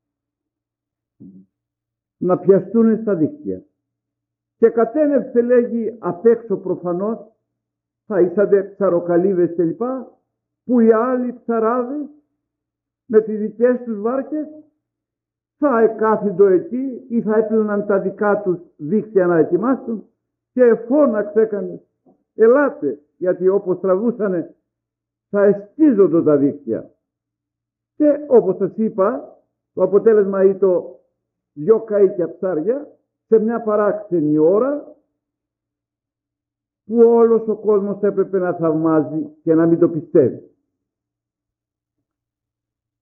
να πιαστούν στα δίχτυα. Και κατένευσε, λέγει, απ' έξω προφανώς, θα ήσαντε ψαροκαλύβες κλπ, που οι άλλοι ψαράδες με τις δικές τους βάρκες θα εκάθιντο εκεί ή θα έπλαιναν τα δικά τους δίχτυα να ετοιμάσουν και φώναξε έκανε, ελάτε, γιατί όπως τραβούσανε θα εσκίζονται τα δίχτυα. Και όπως σας είπα, το αποτέλεσμα ήταν 2 καΐκια ψάρια σε μια παράξενη ώρα που όλος ο κόσμος έπρεπε να θαυμάζει και να μην το πιστεύει.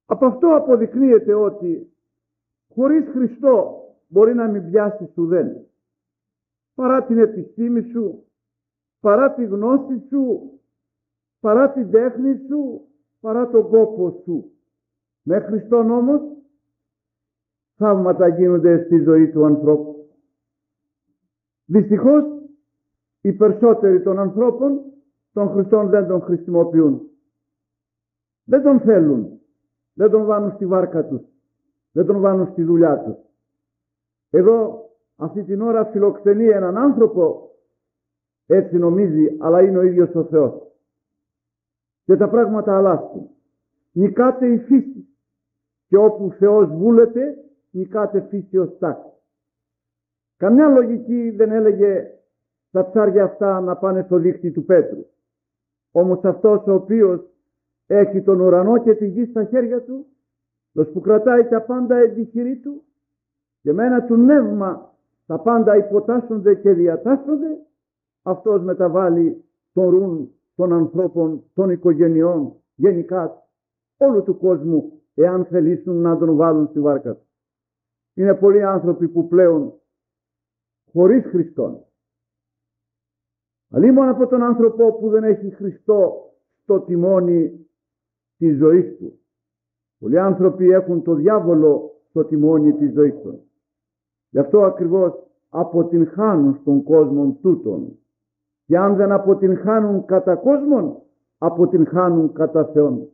Από αυτό αποδεικνύεται ότι χωρίς Χριστό μπορεί να μην πιάσεις ουδέν. Παρά την επιστήμη σου, παρά τη γνώση σου, παρά την τέχνη σου, παρά τον κόπο σου. Με Χριστόν όμως θαύματα γίνονται στη ζωή του ανθρώπου. Δυστυχώς οι περισσότεροι των ανθρώπων τον Χριστόν δεν τον χρησιμοποιούν. Δεν τον θέλουν. Δεν τον βάλουν στη βάρκα τους. Δεν τον βάλουν στη δουλειά τους. Εδώ αυτή την ώρα φιλοξενεί έναν άνθρωπο, έτσι νομίζει, αλλά είναι ο ίδιος ο Θεός. Και τα πράγματα αλλάζουν. Νικάται η φύση. Και όπου Θεός βούλεται, νικάται φύση ως τάξη. Καμιά λογική δεν έλεγε τα ψάρια αυτά να πάνε στο δίχτυ του Πέτρου. Όμως αυτός ο οποίος έχει τον ουρανό και τη γη στα χέρια του, αυτός που κρατάει τα πάντα εν τη χειρή του, και με ένα του νεύμα τα πάντα υποτάσσονται και διατάσσονται, αυτός μεταβάλλει τον ρουν των ανθρώπων, των οικογενειών, γενικά όλου του κόσμου, εάν θελήσουν να τον βάλουν στη βάρκα του. Είναι πολλοί άνθρωποι που πλέον χωρίς Χριστόν. Αλλήμον από τον άνθρωπο που δεν έχει Χριστό στο τιμόνι της ζωής του. Πολλοί άνθρωποι έχουν το διάβολο στο τιμόνι της ζωής του. Γι' αυτό ακριβώς αποτυγχάνουν στον κόσμο τούτον. Και αν δεν αποτυγχάνουν κατά κόσμον, αποτυγχάνουν κατά Θεόν.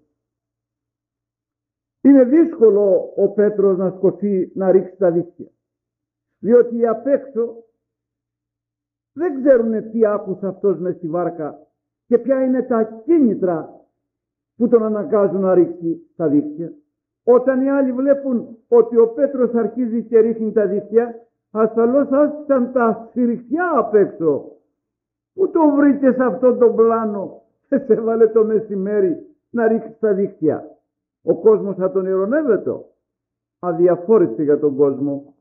Είναι δύσκολο ο Πέτρος να σκοθεί να ρίξει τα δίχτυα. Διότι απ' έξω δεν ξέρουν τι άκουσε αυτός μες στη βάρκα και ποια είναι τα κίνητρα που τον αναγκάζουν να ρίξει τα δίχτυα. Όταν οι άλλοι βλέπουν ότι ο Πέτρος αρχίζει και ρίχνει τα δίχτυα, ασφαλώς άσχησαν τα σφυριχτιά απ' έξω. Πού το βρήκες αυτόν τον πλάνο και σε έβαλε το μεσημέρι να ρίξει τα δίχτυα? Ο κόσμος θα τον ειρωνεύεται. Αδιαφόρησε για τον κόσμο.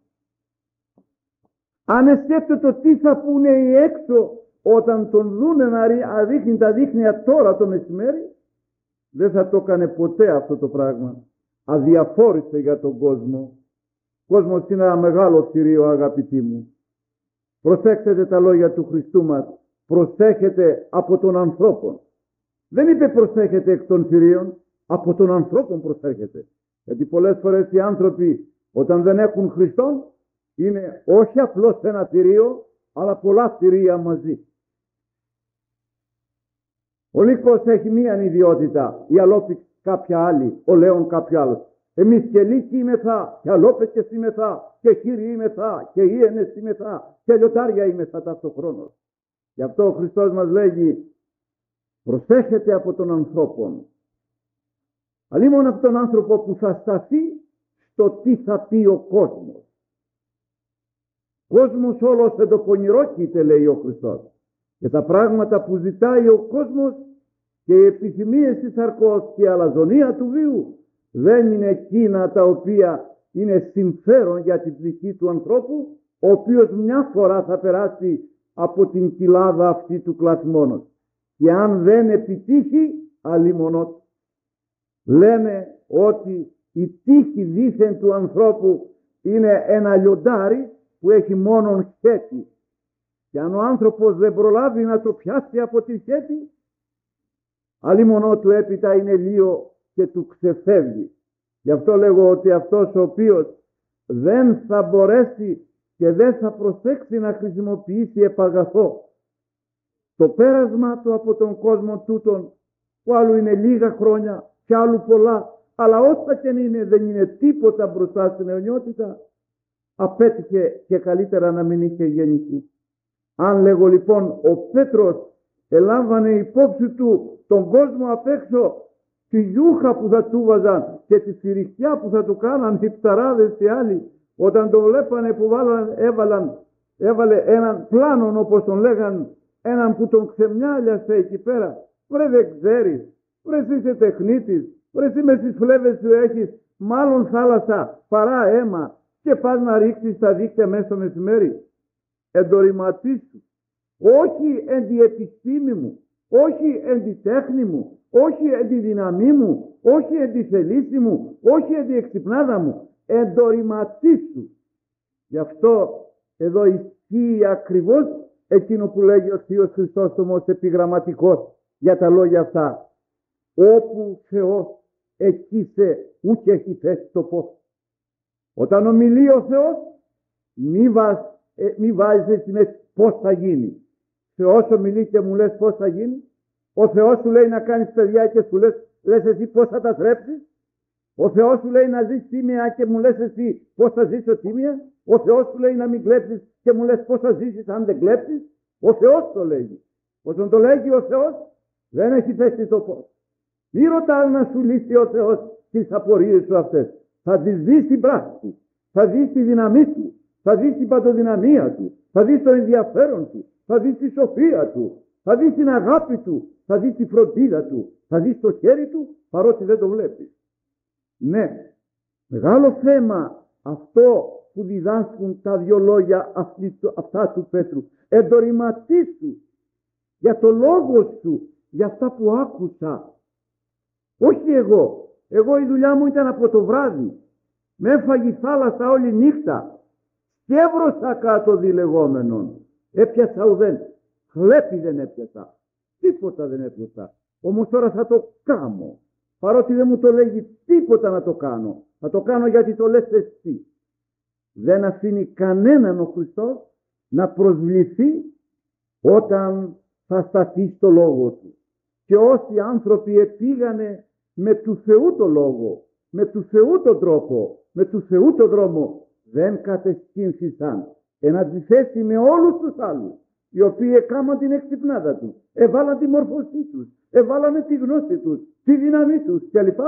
Αν σκέφτεται τι θα πούνε οι έξω όταν τον δούνε να ρίχνει τα δίχτυα τώρα το μεσημέρι, δεν θα το έκανε ποτέ αυτό το πράγμα. Αδιαφόρησε για τον κόσμο. Ο κόσμος είναι ένα μεγάλο θηρίο, αγαπητοί μου. Προσέξτε τα λόγια του Χριστού μας. Προσέχετε από τον ανθρώπο. Δεν είπε προσέχετε εκ των θηρίων, από τον ανθρώπων προσέχετε. Γιατί πολλές φορές οι άνθρωποι όταν δεν έχουν Χριστόν είναι όχι απλώς ένα θηρίο, αλλά πολλά θηρία μαζί. Ο λύκος έχει μία ιδιότητα, η αλόπη κάποια άλλη, ο λέων κάποιο άλλο. Εμείς και λύκοι είμεθα, και αλόπες είμεθα, και χείροι σήμεθα, και ίενες σήμεθα, και λιωτάρια είμεθα ταυτοχρόνως. Γι' αυτό ο Χριστός μας λέγει, προσέχετε από τον ανθρώπο. Αλλήμον από τον άνθρωπο που θα σταθεί στο τι θα πει ο κόσμος. Κόσμος όλος εν το πονηρό κοίται, λέει ο Χριστός. Και τα πράγματα που ζητάει ο κόσμος και οι επιθυμίες της σαρκός και η αλαζονία του βίου δεν είναι εκείνα τα οποία είναι συμφέρον για την ψυχή του ανθρώπου, ο οποίος μια φορά θα περάσει από την κοιλάδα αυτή του κλασμόνος. Και αν δεν επιτύχει, αλλήμωνος. Λένε ότι η τύχη δήθεν του ανθρώπου είναι ένα λιοντάρι που έχει μόνον χέτη. Και αν ο άνθρωπος δεν προλάβει να το πιάσει από τη χέτη, αλλήμωνο του έπειτα είναι λίγο και του ξεφεύγει. Γι' αυτό λέγω ότι αυτός ο οποίος δεν θα μπορέσει και δεν θα προσέξει να χρησιμοποιήσει επαγαθό το πέρασμα του από τον κόσμο τούτον, που άλλου είναι λίγα χρόνια και άλλου πολλά, αλλά όσα και είναι δεν είναι τίποτα μπροστά στην αιωνιότητα, απέτυχε και καλύτερα να μην είχε γεννηθεί. Αν λέγω λοιπόν ο Πέτρος ελάμβανε υπόψη του τον κόσμο απ' έξω, τη γιούχα που θα του βάζαν και τη σφυριχτιά που θα του κάναν οι ψαράδες και άλλοι, όταν τον βλέπανε που έβαλε έναν πλάνον, όπως τον λέγαν, έναν που τον ξεμιάλιασε εκεί πέρα. Βρε δεν ξέρεις, βρε είσαι τεχνίτης, βρε εσύ με τις φλέβες σου έχεις μάλλον θάλασσα παρά αίμα και πας να ρίξεις τα δίκτυα μέσα στο μεσημέρι. Εντορηματίσου, όχι εν τη επιστήμη μου, όχι εν τη τέχνη μου, όχι εν τη δύναμή μου, όχι εν τη θελήση μου, όχι εν τη εξυπνάδα μου, εν το ρηματί σου. Γι' αυτό εδώ ισχύει ακριβώς εκείνο που λέγει ο Θείος Χριστόστομος επιγραμματικός για τα λόγια αυτά. Όπου Θεός, εκεί σε ούτε έχει θέσει το πώς. Όταν ομιλεί ο Θεός, μη βάζεις πώς θα γίνει. Θεός ομιλεί και μου λες πώς θα γίνει. Ο Θεός σου λέει να κάνεις παιδιά και σου λες εσύ πώς θα τα θρέψεις. Ο Θεός σου λέει να ζεις τίμια και μου λες εσύ πώς θα ζήσεις τίμια. Ο Θεός σου λέει να μην κλέψεις και μου λες πώς θα ζήσεις αν δεν κλέψεις. Ο Θεός το λέγει. Όταν το λέγει ο Θεός δεν έχει θέσει το πώς. Μη ρωτάς να σου λύσει ο Θεός τις απορίες σου αυτές. Θα τις δεις την πράξη. Θα δεις τη δύναμή του. Θα δεις την παντοδυναμία του. Θα δεις το ενδιαφέρον του. Θα δεις τη σοφία του. Θα δεις την αγάπη του. Θα δεις τη φροντίδα του. Θα δεις το χέρι του παρότι δεν το βλέπεις. Ναι, μεγάλο θέμα αυτό που διδάσκουν τα δυο λόγια αυτά του Πέτρου. Εντορηματίσου για το λόγο σου, για αυτά που άκουσα. Όχι εγώ. Εγώ η δουλειά μου ήταν από το βράδυ. Με έφαγε η θάλασσα όλη νύχτα. Σκεύρωσα κάτω διλεγόμενον. Έπιασα ουδέν. Χλέπι δεν έπιασα. Τίποτα δεν έπιασα. Όμως τώρα θα το κάνω. Παρότι δεν μου το λέγει τίποτα να το κάνω. Θα το κάνω γιατί το λες εσύ. Δεν αφήνει κανέναν ο Χριστός να προσβληθεί όταν θα σταθεί στο λόγο του. Και όσοι άνθρωποι επήγανε με του Θεού το λόγο, με του Θεού τον τρόπο, με του Θεού τον δρόμο, δεν κατεσκύνθησαν. Εν αντιθέσει με όλους τους άλλους, οι οποίοι έκαναν την εξυπνάδα τους, έβαλαν τη μορφωσή τους, έβαλαν τη γνώση τους, τη δύναμή τους κλπ.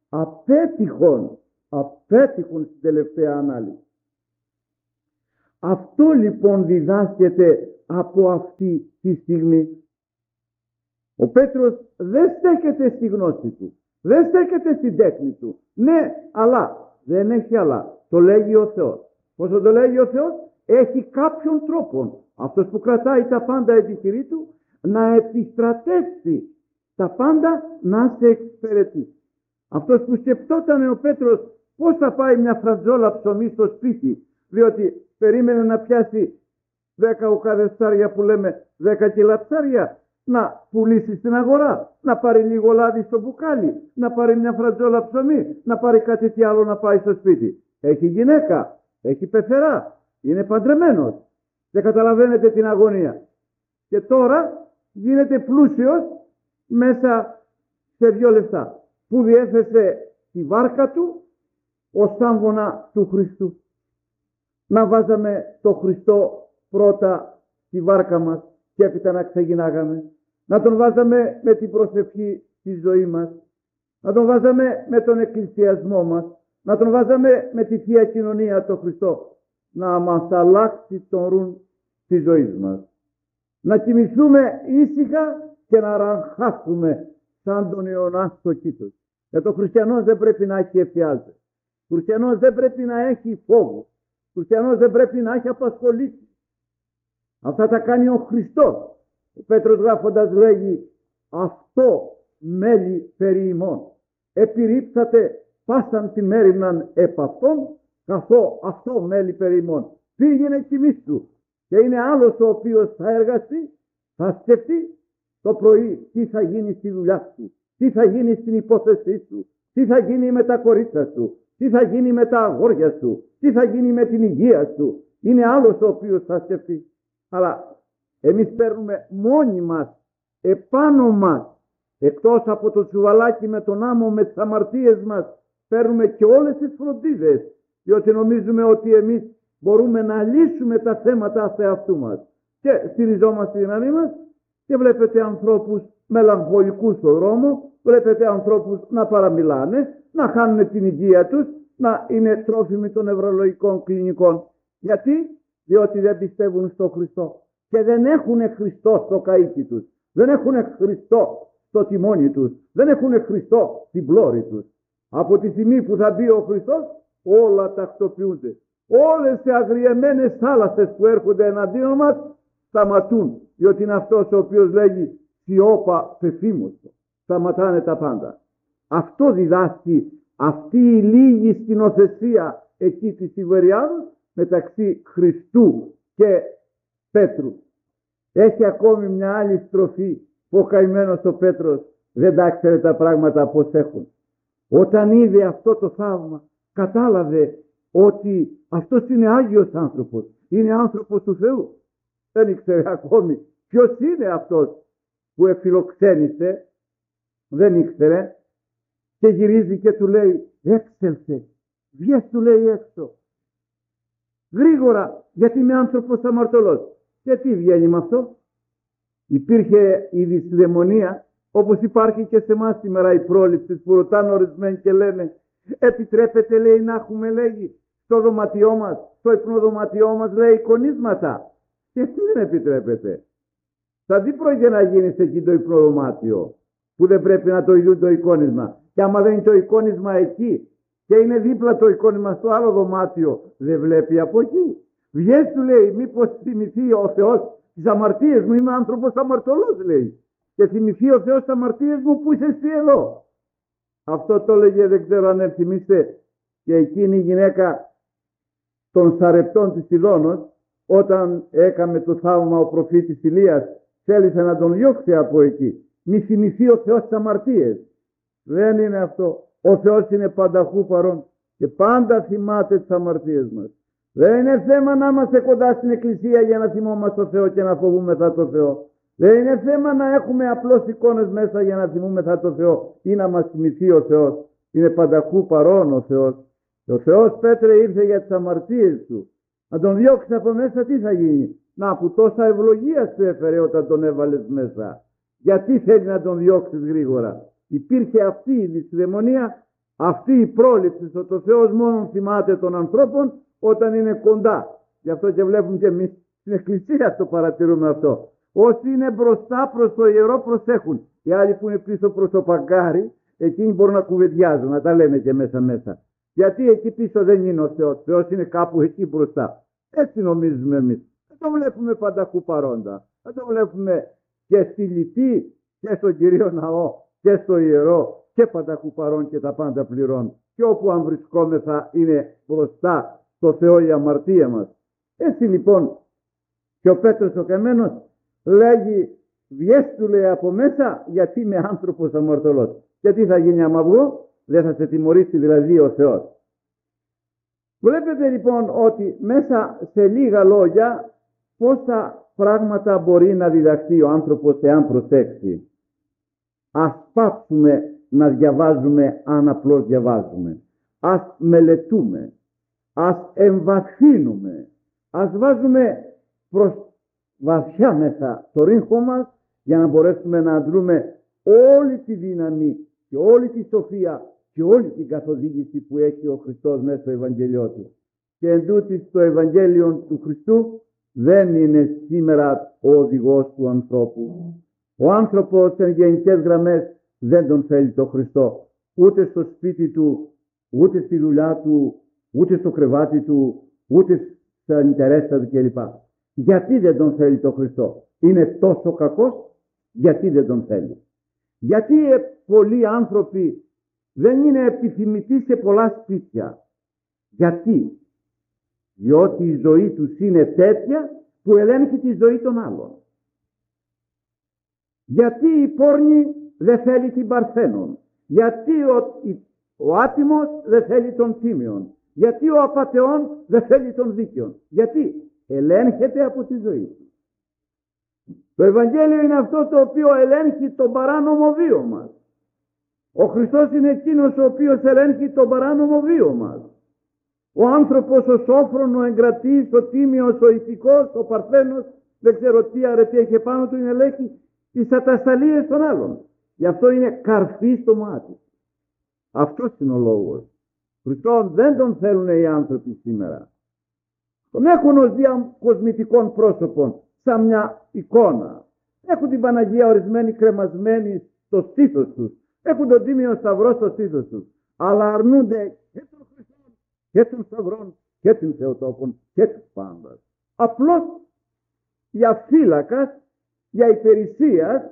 Απέτυχον στην τελευταία ανάλυση. Αυτό λοιπόν διδάσκεται από αυτή τη στιγμή. Ο Πέτρος δεν στέκεται στη γνώση του, δεν στέκεται στην τέχνη του. Ναι, αλλά, δεν έχει αλλά. Το λέγει ο Θεός. Πώς το λέγει ο Θεός? Έχει κάποιον τρόπο. Αυτός που κρατάει τα πάντα επιχειρεί του να επιστρατεύσει τα πάντα να σε εξυπηρετήσει. Αυτός που σκεπτόταν ο Πέτρος πώς θα πάει μια φραντζόλα ψωμί στο σπίτι, διότι περίμενε να πιάσει 10 οκαδεστάρια που λέμε 10 κιλά ψάρια, να πουλήσει στην αγορά, να πάρει λίγο λάδι στο μπουκάλι, να πάρει μια φραντζόλα ψωμί, να πάρει κάτι τι άλλο να πάει στο σπίτι. Έχει γυναίκα, έχει πεθερά, είναι παντρεμένος. Δεν καταλαβαίνετε την αγωνία. Και τώρα γίνεται πλούσιος μέσα σε 2 λεπτά. Που διέθεσε τη βάρκα του ως άμβονα του Χριστού. Να βάζαμε το Χριστό πρώτα στη βάρκα μας και έπειτα να ξεκινάγαμε. Να τον βάζαμε με την προσευχή στη ζωή μας. Να τον βάζαμε με τον εκκλησιασμό μας. Να τον βάζαμε με τη Θεία Κοινωνία το Χριστό. Να μας αλλάξει τον ρουν της ζωής μας. Να κοιμηθούμε ήσυχα και να ραγχάσουμε σαν τον Ιωνά στο κήτος. Για το χριστιανός δεν πρέπει να έχει εφιάλτες. Ο χριστιανός δεν πρέπει να έχει φόβο. Ο χριστιανός δεν πρέπει να έχει απασχολήσει. Αυτά τα κάνει ο Χριστός. Ο Πέτρος γράφοντας λέγει αυτό μέλη περί ημών. Επιρρήψατε πάσαν τη μέρημναν επ' αυτόν, καθώ αυτό μέλη περί ημών. Πήγαινε κοιμήσου. Και είναι άλλος ο οποίος θα εργαστεί, θα σκεφτεί το πρωί τι θα γίνει στη δουλειά σου, τι θα γίνει στην υπόθεσή σου, τι θα γίνει με τα κορίτσια σου, τι θα γίνει με τα αγόρια σου, τι θα γίνει με την υγεία σου. Είναι άλλος ο οποίος θα σκεφτεί. Αλλά εμείς παίρνουμε μόνοι μας, επάνω μας, εκτός από το τσουβαλάκι με τον άμμο, με τις αμαρτίες μας, παίρνουμε και όλες τις φροντίδες, διότι νομίζουμε ότι εμείς μπορούμε να λύσουμε τα θέματα σε αυτού μας. Και στηριζόμαστε στη δύναμή μας και βλέπετε ανθρώπους μελαγχολικούς στον δρόμο, βλέπετε ανθρώπους να παραμιλάνε, να χάνουν την υγεία τους, να είναι τρόφιμοι των νευρολογικών κλινικών. Γιατί? Διότι δεν πιστεύουν στο Χριστό και δεν έχουν Χριστό στο καΐκι τους, δεν έχουν Χριστό στο τιμόνι τους, δεν έχουν Χριστό στην πλώρη τους. Από τη στιγμή που θα μπει ο Χριστός, όλα τακτοποιούνται. Όλες οι αγριεμένες θάλασσες που έρχονται εναντίον μας σταματούν, διότι είναι αυτός ο οποίος λέγει σιώπα πεφήμωτο. Σταματάνε τα πάντα. Αυτό διδάσκει αυτή η λίγη σκηνοθεσία εκεί της Ιβεριάδος μεταξύ Χριστού και Πέτρου. Έχει ακόμη μια άλλη στροφή που ο καημένος ο Πέτρος δεν τα ξέρε τα πράγματα πώς έχουν. Όταν είδε αυτό το θαύμα, κατάλαβε ότι αυτός είναι Άγιος άνθρωπος, είναι άνθρωπος του Θεού. Δεν ήξερε ακόμη ποιος είναι αυτός που εφιλοξένησε, δεν ήξερε, και γυρίζει και του λέει, έξελσε, βγες, του λέει, έξω. Γρήγορα, γιατί είμαι άνθρωπος αμαρτωλός. Και τι βγαίνει με αυτό? Υπήρχε η δυσδαιμονία, όπως υπάρχει και σε εμάς σήμερα η πρόληψη, που ρωτάνε ορισμένοι και λένε, επιτρέπεται, λέει, να έχουμε, λέγει, στο δωματιό μας, στο υπνοδωματιό μας, λέει, εικονίσματα. Και τι δεν επιτρέπεται? Θα τι πρόκειται να γίνει εκεί το υπνοδωμάτιο, που δεν πρέπει να το ειδούν το εικόνισμα? Και άμα δεν είναι το εικόνισμα εκεί και είναι δίπλα το εικόνισμα στο άλλο δωμάτιο, δεν βλέπει από εκεί? Βγες, του λέει, μήπως θυμηθεί ο Θεός τις αμαρτίες μου, είμαι άνθρωπος αμαρτωλός, λέει, και θυμηθεί ο Θεός τις αμαρτίες μου που είσαι εσύ εδώ. Αυτό το έλεγε, δεν ξέρω αν θυμίστε, και εκείνη η γυναίκα των Σαρεπτών της Σιδώνος, όταν έκαμε το θαύμα ο προφήτης Ηλίας, θέλησε να τον διώξει από εκεί. Μη θυμηθεί ο Θεός τις αμαρτίες. Δεν είναι αυτό. Ο Θεός είναι πανταχού παρόν και πάντα θυμάται τις αμαρτίες μας. Δεν είναι θέμα να είμαστε κοντά στην εκκλησία για να θυμόμαστε το Θεό και να φοβούμεθα το Θεό. Δεν είναι θέμα να έχουμε απλώς εικόνες μέσα για να θυμούμεθα το Θεό ή να μας θυμηθεί ο Θεός. Είναι πανταχού παρόν ο Θεός. Και ο Θεός, Πέτρε, ήρθε για τις αμαρτίες του. Να τον διώξει από μέσα, τι θα γίνει? Να, που τόσα ευλογία σου έφερε όταν τον έβαλες μέσα. Γιατί θέλει να τον διώξεις γρήγορα? Υπήρχε αυτή η δυσδαιμονία, αυτή η πρόληψη, ότι ο Θεός μόνο θυμάται των ανθρώπων όταν είναι κοντά. Γι' αυτό και βλέπουμε και εμείς στην εκκλησία το παρατηρούμε αυτό. Όσοι είναι μπροστά προς το ιερό προσέχουν. Οι άλλοι που είναι πίσω προς το παγκάρι, εκείνοι μπορούν να κουβεντιάζουν, να τα λέμε και μέσα. Γιατί εκεί πίσω δεν είναι ο Θεός. Ο Θεός είναι κάπου εκεί μπροστά. Έτσι νομίζουμε εμείς. Δεν το βλέπουμε πανταχού παρόντα. Δεν το βλέπουμε και στη λυπή και στον Κυρίο Ναό και στο ιερό και πανταχού παρόν και τα πάντα πληρών. Και όπου αν βρισκόμεθα είναι μπροστά στο Θεό η αμαρτία μας. Έτσι λοιπόν και ο Πέτρος ο καημένος λέγει, βγες, του λέει, από μέσα, γιατί είμαι άνθρωπος αμαρτωλός. Και τι θα γίνει άμα βγω? Δεν θα σε τιμωρήσει δηλαδή ο Θεός. Βλέπετε λοιπόν ότι μέσα σε λίγα λόγια πόσα πράγματα μπορεί να διδαχθεί ο άνθρωπος εάν προσέξει. Ας πάψουμε να διαβάζουμε αν απλώς διαβάζουμε. Ας μελετούμε. Ας εμβαθύνουμε. Ας βάζουμε προς βαθιά μέσα το ρύχο μας για να μπορέσουμε να αντλούμε όλη τη δύναμη και όλη τη σοφία και όλη την καθοδήγηση που έχει ο Χριστός μέσα στο Ευαγγέλιο του. Και εντούτοις το Ευαγγέλιο του Χριστού δεν είναι σήμερα ο οδηγός του ανθρώπου. Ο άνθρωπος σε γενικές γραμμές δεν τον θέλει το Χριστό. Ούτε στο σπίτι του, ούτε στη δουλειά του, ούτε στο κρεβάτι του, ούτε στα ιντερέστα του κλπ. Γιατί δεν τον θέλει το Χριστό? Είναι τόσο κακός? Γιατί δεν τον θέλει? Γιατί πολλοί άνθρωποι δεν είναι επιθυμητοί σε πολλά σπίτια? Γιατί? Διότι η ζωή τους είναι τέτοια που ελέγχει τη ζωή των άλλων. Γιατί η πόρνη δεν θέλει την παρθένον? Γιατί ο άτιμος δεν θέλει τον τίμιον? Γιατί ο απατεών δεν θέλει τον δίκαιον? Γιατί? Ελέγχεται από τη ζωή του. Το Ευαγγέλιο είναι αυτό το οποίο ελέγχει τον παράνομο βίο μας. Ο Χριστός είναι εκείνος ο οποίος ελέγχει τον παράνομο βίο μας. Ο άνθρωπος, ο σόφρον, ο εγκρατής, ο τίμιος, ο ηθικός, ο παρθένος, δεν ξέρω τι αρετή έχει πάνω του, είναι ελέγχει τις ατασταλίες των άλλων. Γι' αυτό είναι καρφί στο μάτι. Αυτός είναι ο λόγος. Χριστόν δεν τον θέλουν οι άνθρωποι σήμερα. Τον έχουν ως διακοσμητικών πρόσωπων, σαν μια εικόνα. Έχουν την Παναγία ορισμένοι κρεμασμένοι στο στήθος τους. Έχουν τον Τίμιο Σταυρό στο στήθος τους. Αλλά αρνούνται και τον Χριστό και τον Σταυρό και την Θεοτόκον και τους πάντας. Απλώς για φύλακας, για υπηρεσίας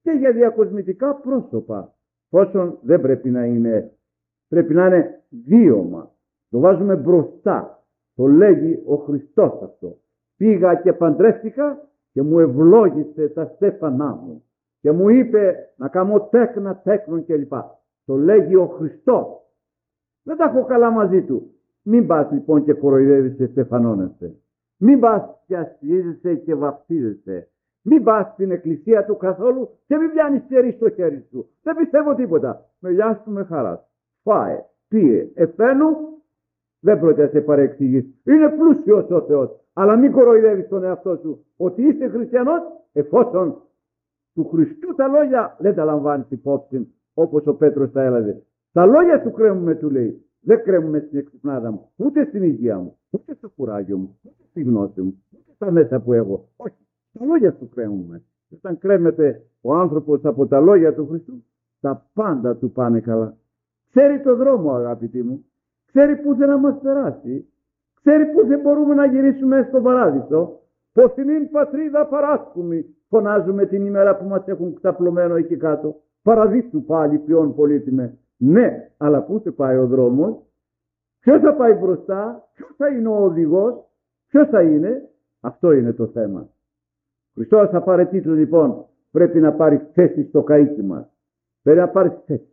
και για διακοσμητικά πρόσωπα. Πόσον δεν πρέπει να είναι, πρέπει να είναι βίωμα. Το βάζουμε μπροστά. Το λέγει ο Χριστός αυτό. Πήγα και παντρεύτηκα και μου ευλόγησε τα στέφανά μου. Και μου είπε να κάνω τέκνα τέκνων κλπ. Το λέγει ο Χριστός. Δεν τα έχω καλά μαζί του. Μην πας λοιπόν και κοροϊδεύεις και στεφανώνεσαι. Μην πας και αστηρίζεσαι και βαπτίζεσαι. Μην πας στην εκκλησία του καθόλου και μην πιάνεις κερί στο χέρι σου. Δεν πιστεύω τίποτα. Με γεια σου, με χαρά. Φάε, πίε, εφαίνου, δεν πρόκειται να σε παρεξηγήσει. Είναι πλούσιος ο Θεός. Αλλά μην κοροϊδεύεις τον εαυτό σου ότι είσαι χριστιανός, εφόσον του Χριστού τα λόγια δεν τα λαμβάνεις υπόψη, όπως ο Πέτρος τα έλαβε. Τα λόγια του κρέμουμε, του λέει. Δεν κρέμουμε στην εξυπνάδα μου, ούτε στην υγεία μου, ούτε στο κουράγιο μου, ούτε στη γνώση μου, ούτε στα μέσα που έχω. Όχι, τα λόγια του κρέμουμε. Όταν κρέμεται ο άνθρωπος από τα λόγια του Χριστού, τα πάντα του πάνε καλά. Ξέρει το δρόμο, αγαπητοί μου. Ξέρει πού δεν να μας περάσει. Ξέρει πού δεν μπορούμε να γυρίσουμε στον παράδεισο. Πως την πατρίδα παράσκουμε, φωνάζουμε την ημέρα που μας έχουν ξαπλωμένο εκεί κάτω. Παραδείσου πάλι, ποιον πολύτιμε. Ναι, αλλά πού θα πάει ο δρόμος, ποιος θα πάει μπροστά, ποιος θα είναι ο οδηγός, ποιος θα είναι, αυτό είναι το θέμα. Χριστός απαραίτητο λοιπόν πρέπει να πάρει θέση στο καΐκι μας. Πρέπει να πάρει θέση.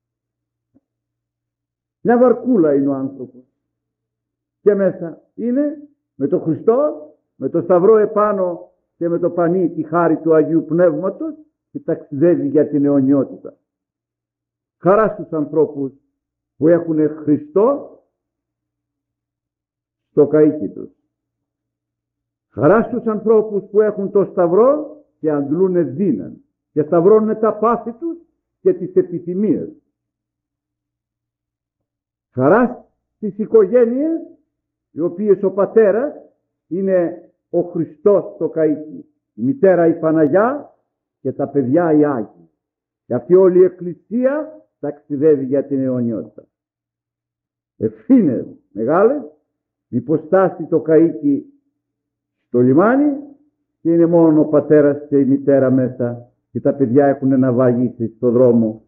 Μια βαρκούλα είναι ο άνθρωπος. Και μέσα είναι με το Χριστό, με το σταυρό επάνω και με το πανί τη χάρη του Αγίου Πνεύματος και ταξιδεύει για την αιωνιότητα. Χαρά στους ανθρώπους που έχουν Χριστό στο καΐκι τους. Χαρά στους ανθρώπους που έχουν το σταυρό και αντλούν δύναμη και σταυρώνουν τα πάθη τους και τις επιθυμίες. Χαρά στις οικογένειες οι οποίες ο πατέρας είναι ο Χριστός στο καΐκι, η μητέρα η Παναγιά και τα παιδιά οι Άγιοι. Και αυτή όλη η Εκκλησία ταξιδεύει για την αιωνιότητα. Ευθύνες μεγάλες, υποστάσει το καΐκι στο λιμάνι και είναι μόνο ο πατέρας και η μητέρα μέσα και τα παιδιά έχουν να βαγίσει στο δρόμο.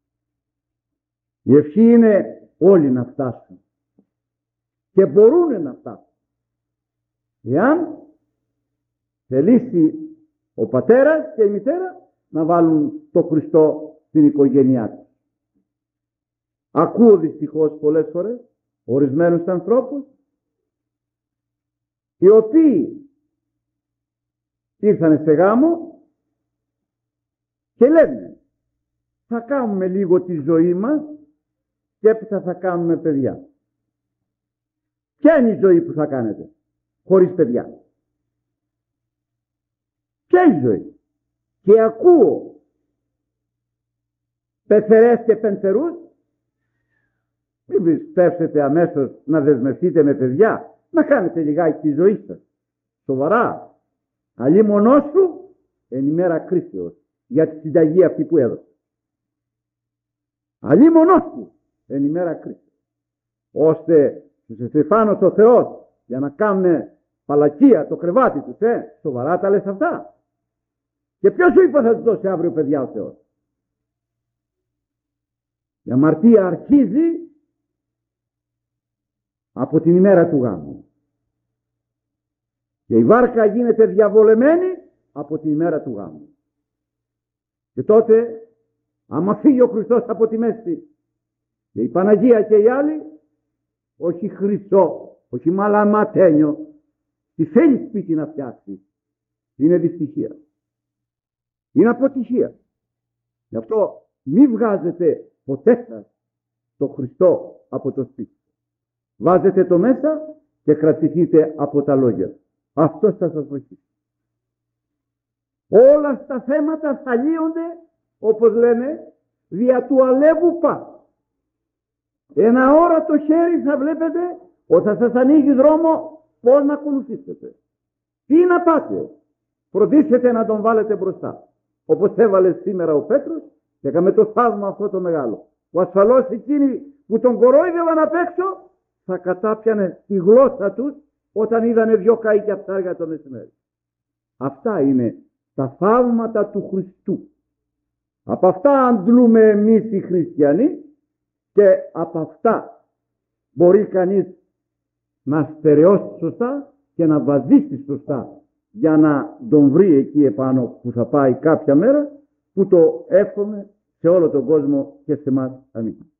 Η ευχή είναι όλοι να φτάσουν και μπορούν να φτάσουν. Εάν θελήσει ο πατέρας και η μητέρα να βάλουν το Χριστό στην οικογένειά του. Ακούω δυστυχώς πολλές φορές ορισμένους ανθρώπους οι οποίοι ήρθαν σε γάμο και λένε θα κάνουμε λίγο τη ζωή μας και έπειτα θα κάνουμε παιδιά. Ποια είναι η ζωή που θα κάνετε χωρίς παιδιά? Ποια είναι η ζωή? Και ακούω πεθερές και πενθερούς, μην πιστεύετε αμέσως να δεσμευτείτε με παιδιά, να κάνετε λιγάκι τη ζωή σας. Σοβαρά. Αλλή μονός σου εν ημέρα κρίσεως για τη συνταγή αυτή που έδωσε. Αλλή μονός σου εν ημέρα κρίσεως. Ώστε στους Στεφάνος ο Θεός για να κάνουν παλακία το κρεβάτι τους. Σοβαρά τα λες αυτά? Και ποιος σου είπα θα τους δώσει αύριο παιδιά ο Θεός? Η αμαρτία αρχίζει από την ημέρα του γάμου. Και η βάρκα γίνεται διαβολεμένη από την ημέρα του γάμου. Και τότε, άμα φύγει ο Χριστός από τη μέση και η Παναγία και οι άλλοι, όχι χρυσό, όχι μαλαματένιο, τι θέλει σπίτι να φτιάξει, είναι δυστυχία. Είναι αποτυχία. Γι' αυτό μη βγάζετε ποτέ σας το Χριστό από το σπίτι. Βάζετε το μέσα και κρατηθείτε από τα λόγια. Αυτό θα σας βοηθήσει. Όλα στα θέματα θα λύονται, όπως λένε, δια του αλεύου πας. Ένα όρατο χέρι θα βλέπετε ότι θα σας ανοίγει δρόμο πώς να ακολουθήσετε. Τι να πάτε. Φροντίσετε να τον βάλετε μπροστά. Όπως έβαλε σήμερα ο Πέτρος και έκαμε το θαύμα αυτό το μεγάλο. Ο ασφαλώς εκείνοι που τον κορόιδευαν απ' έξω θα κατάπιανε τη γλώσσα τους όταν είδανε δυο καΐκια ψάρια το μεσημέρι. Αυτά είναι τα θαύματα του Χριστού. Από αυτά αντλούμε εμείς οι χριστιανοί και από αυτά μπορεί κανείς να στερεώσει σωστά και να βαδίσει σωστά για να τον βρει εκεί επάνω που θα πάει κάποια μέρα, που το εύχομαι σε όλο τον κόσμο και σε εμάς. Αμήν.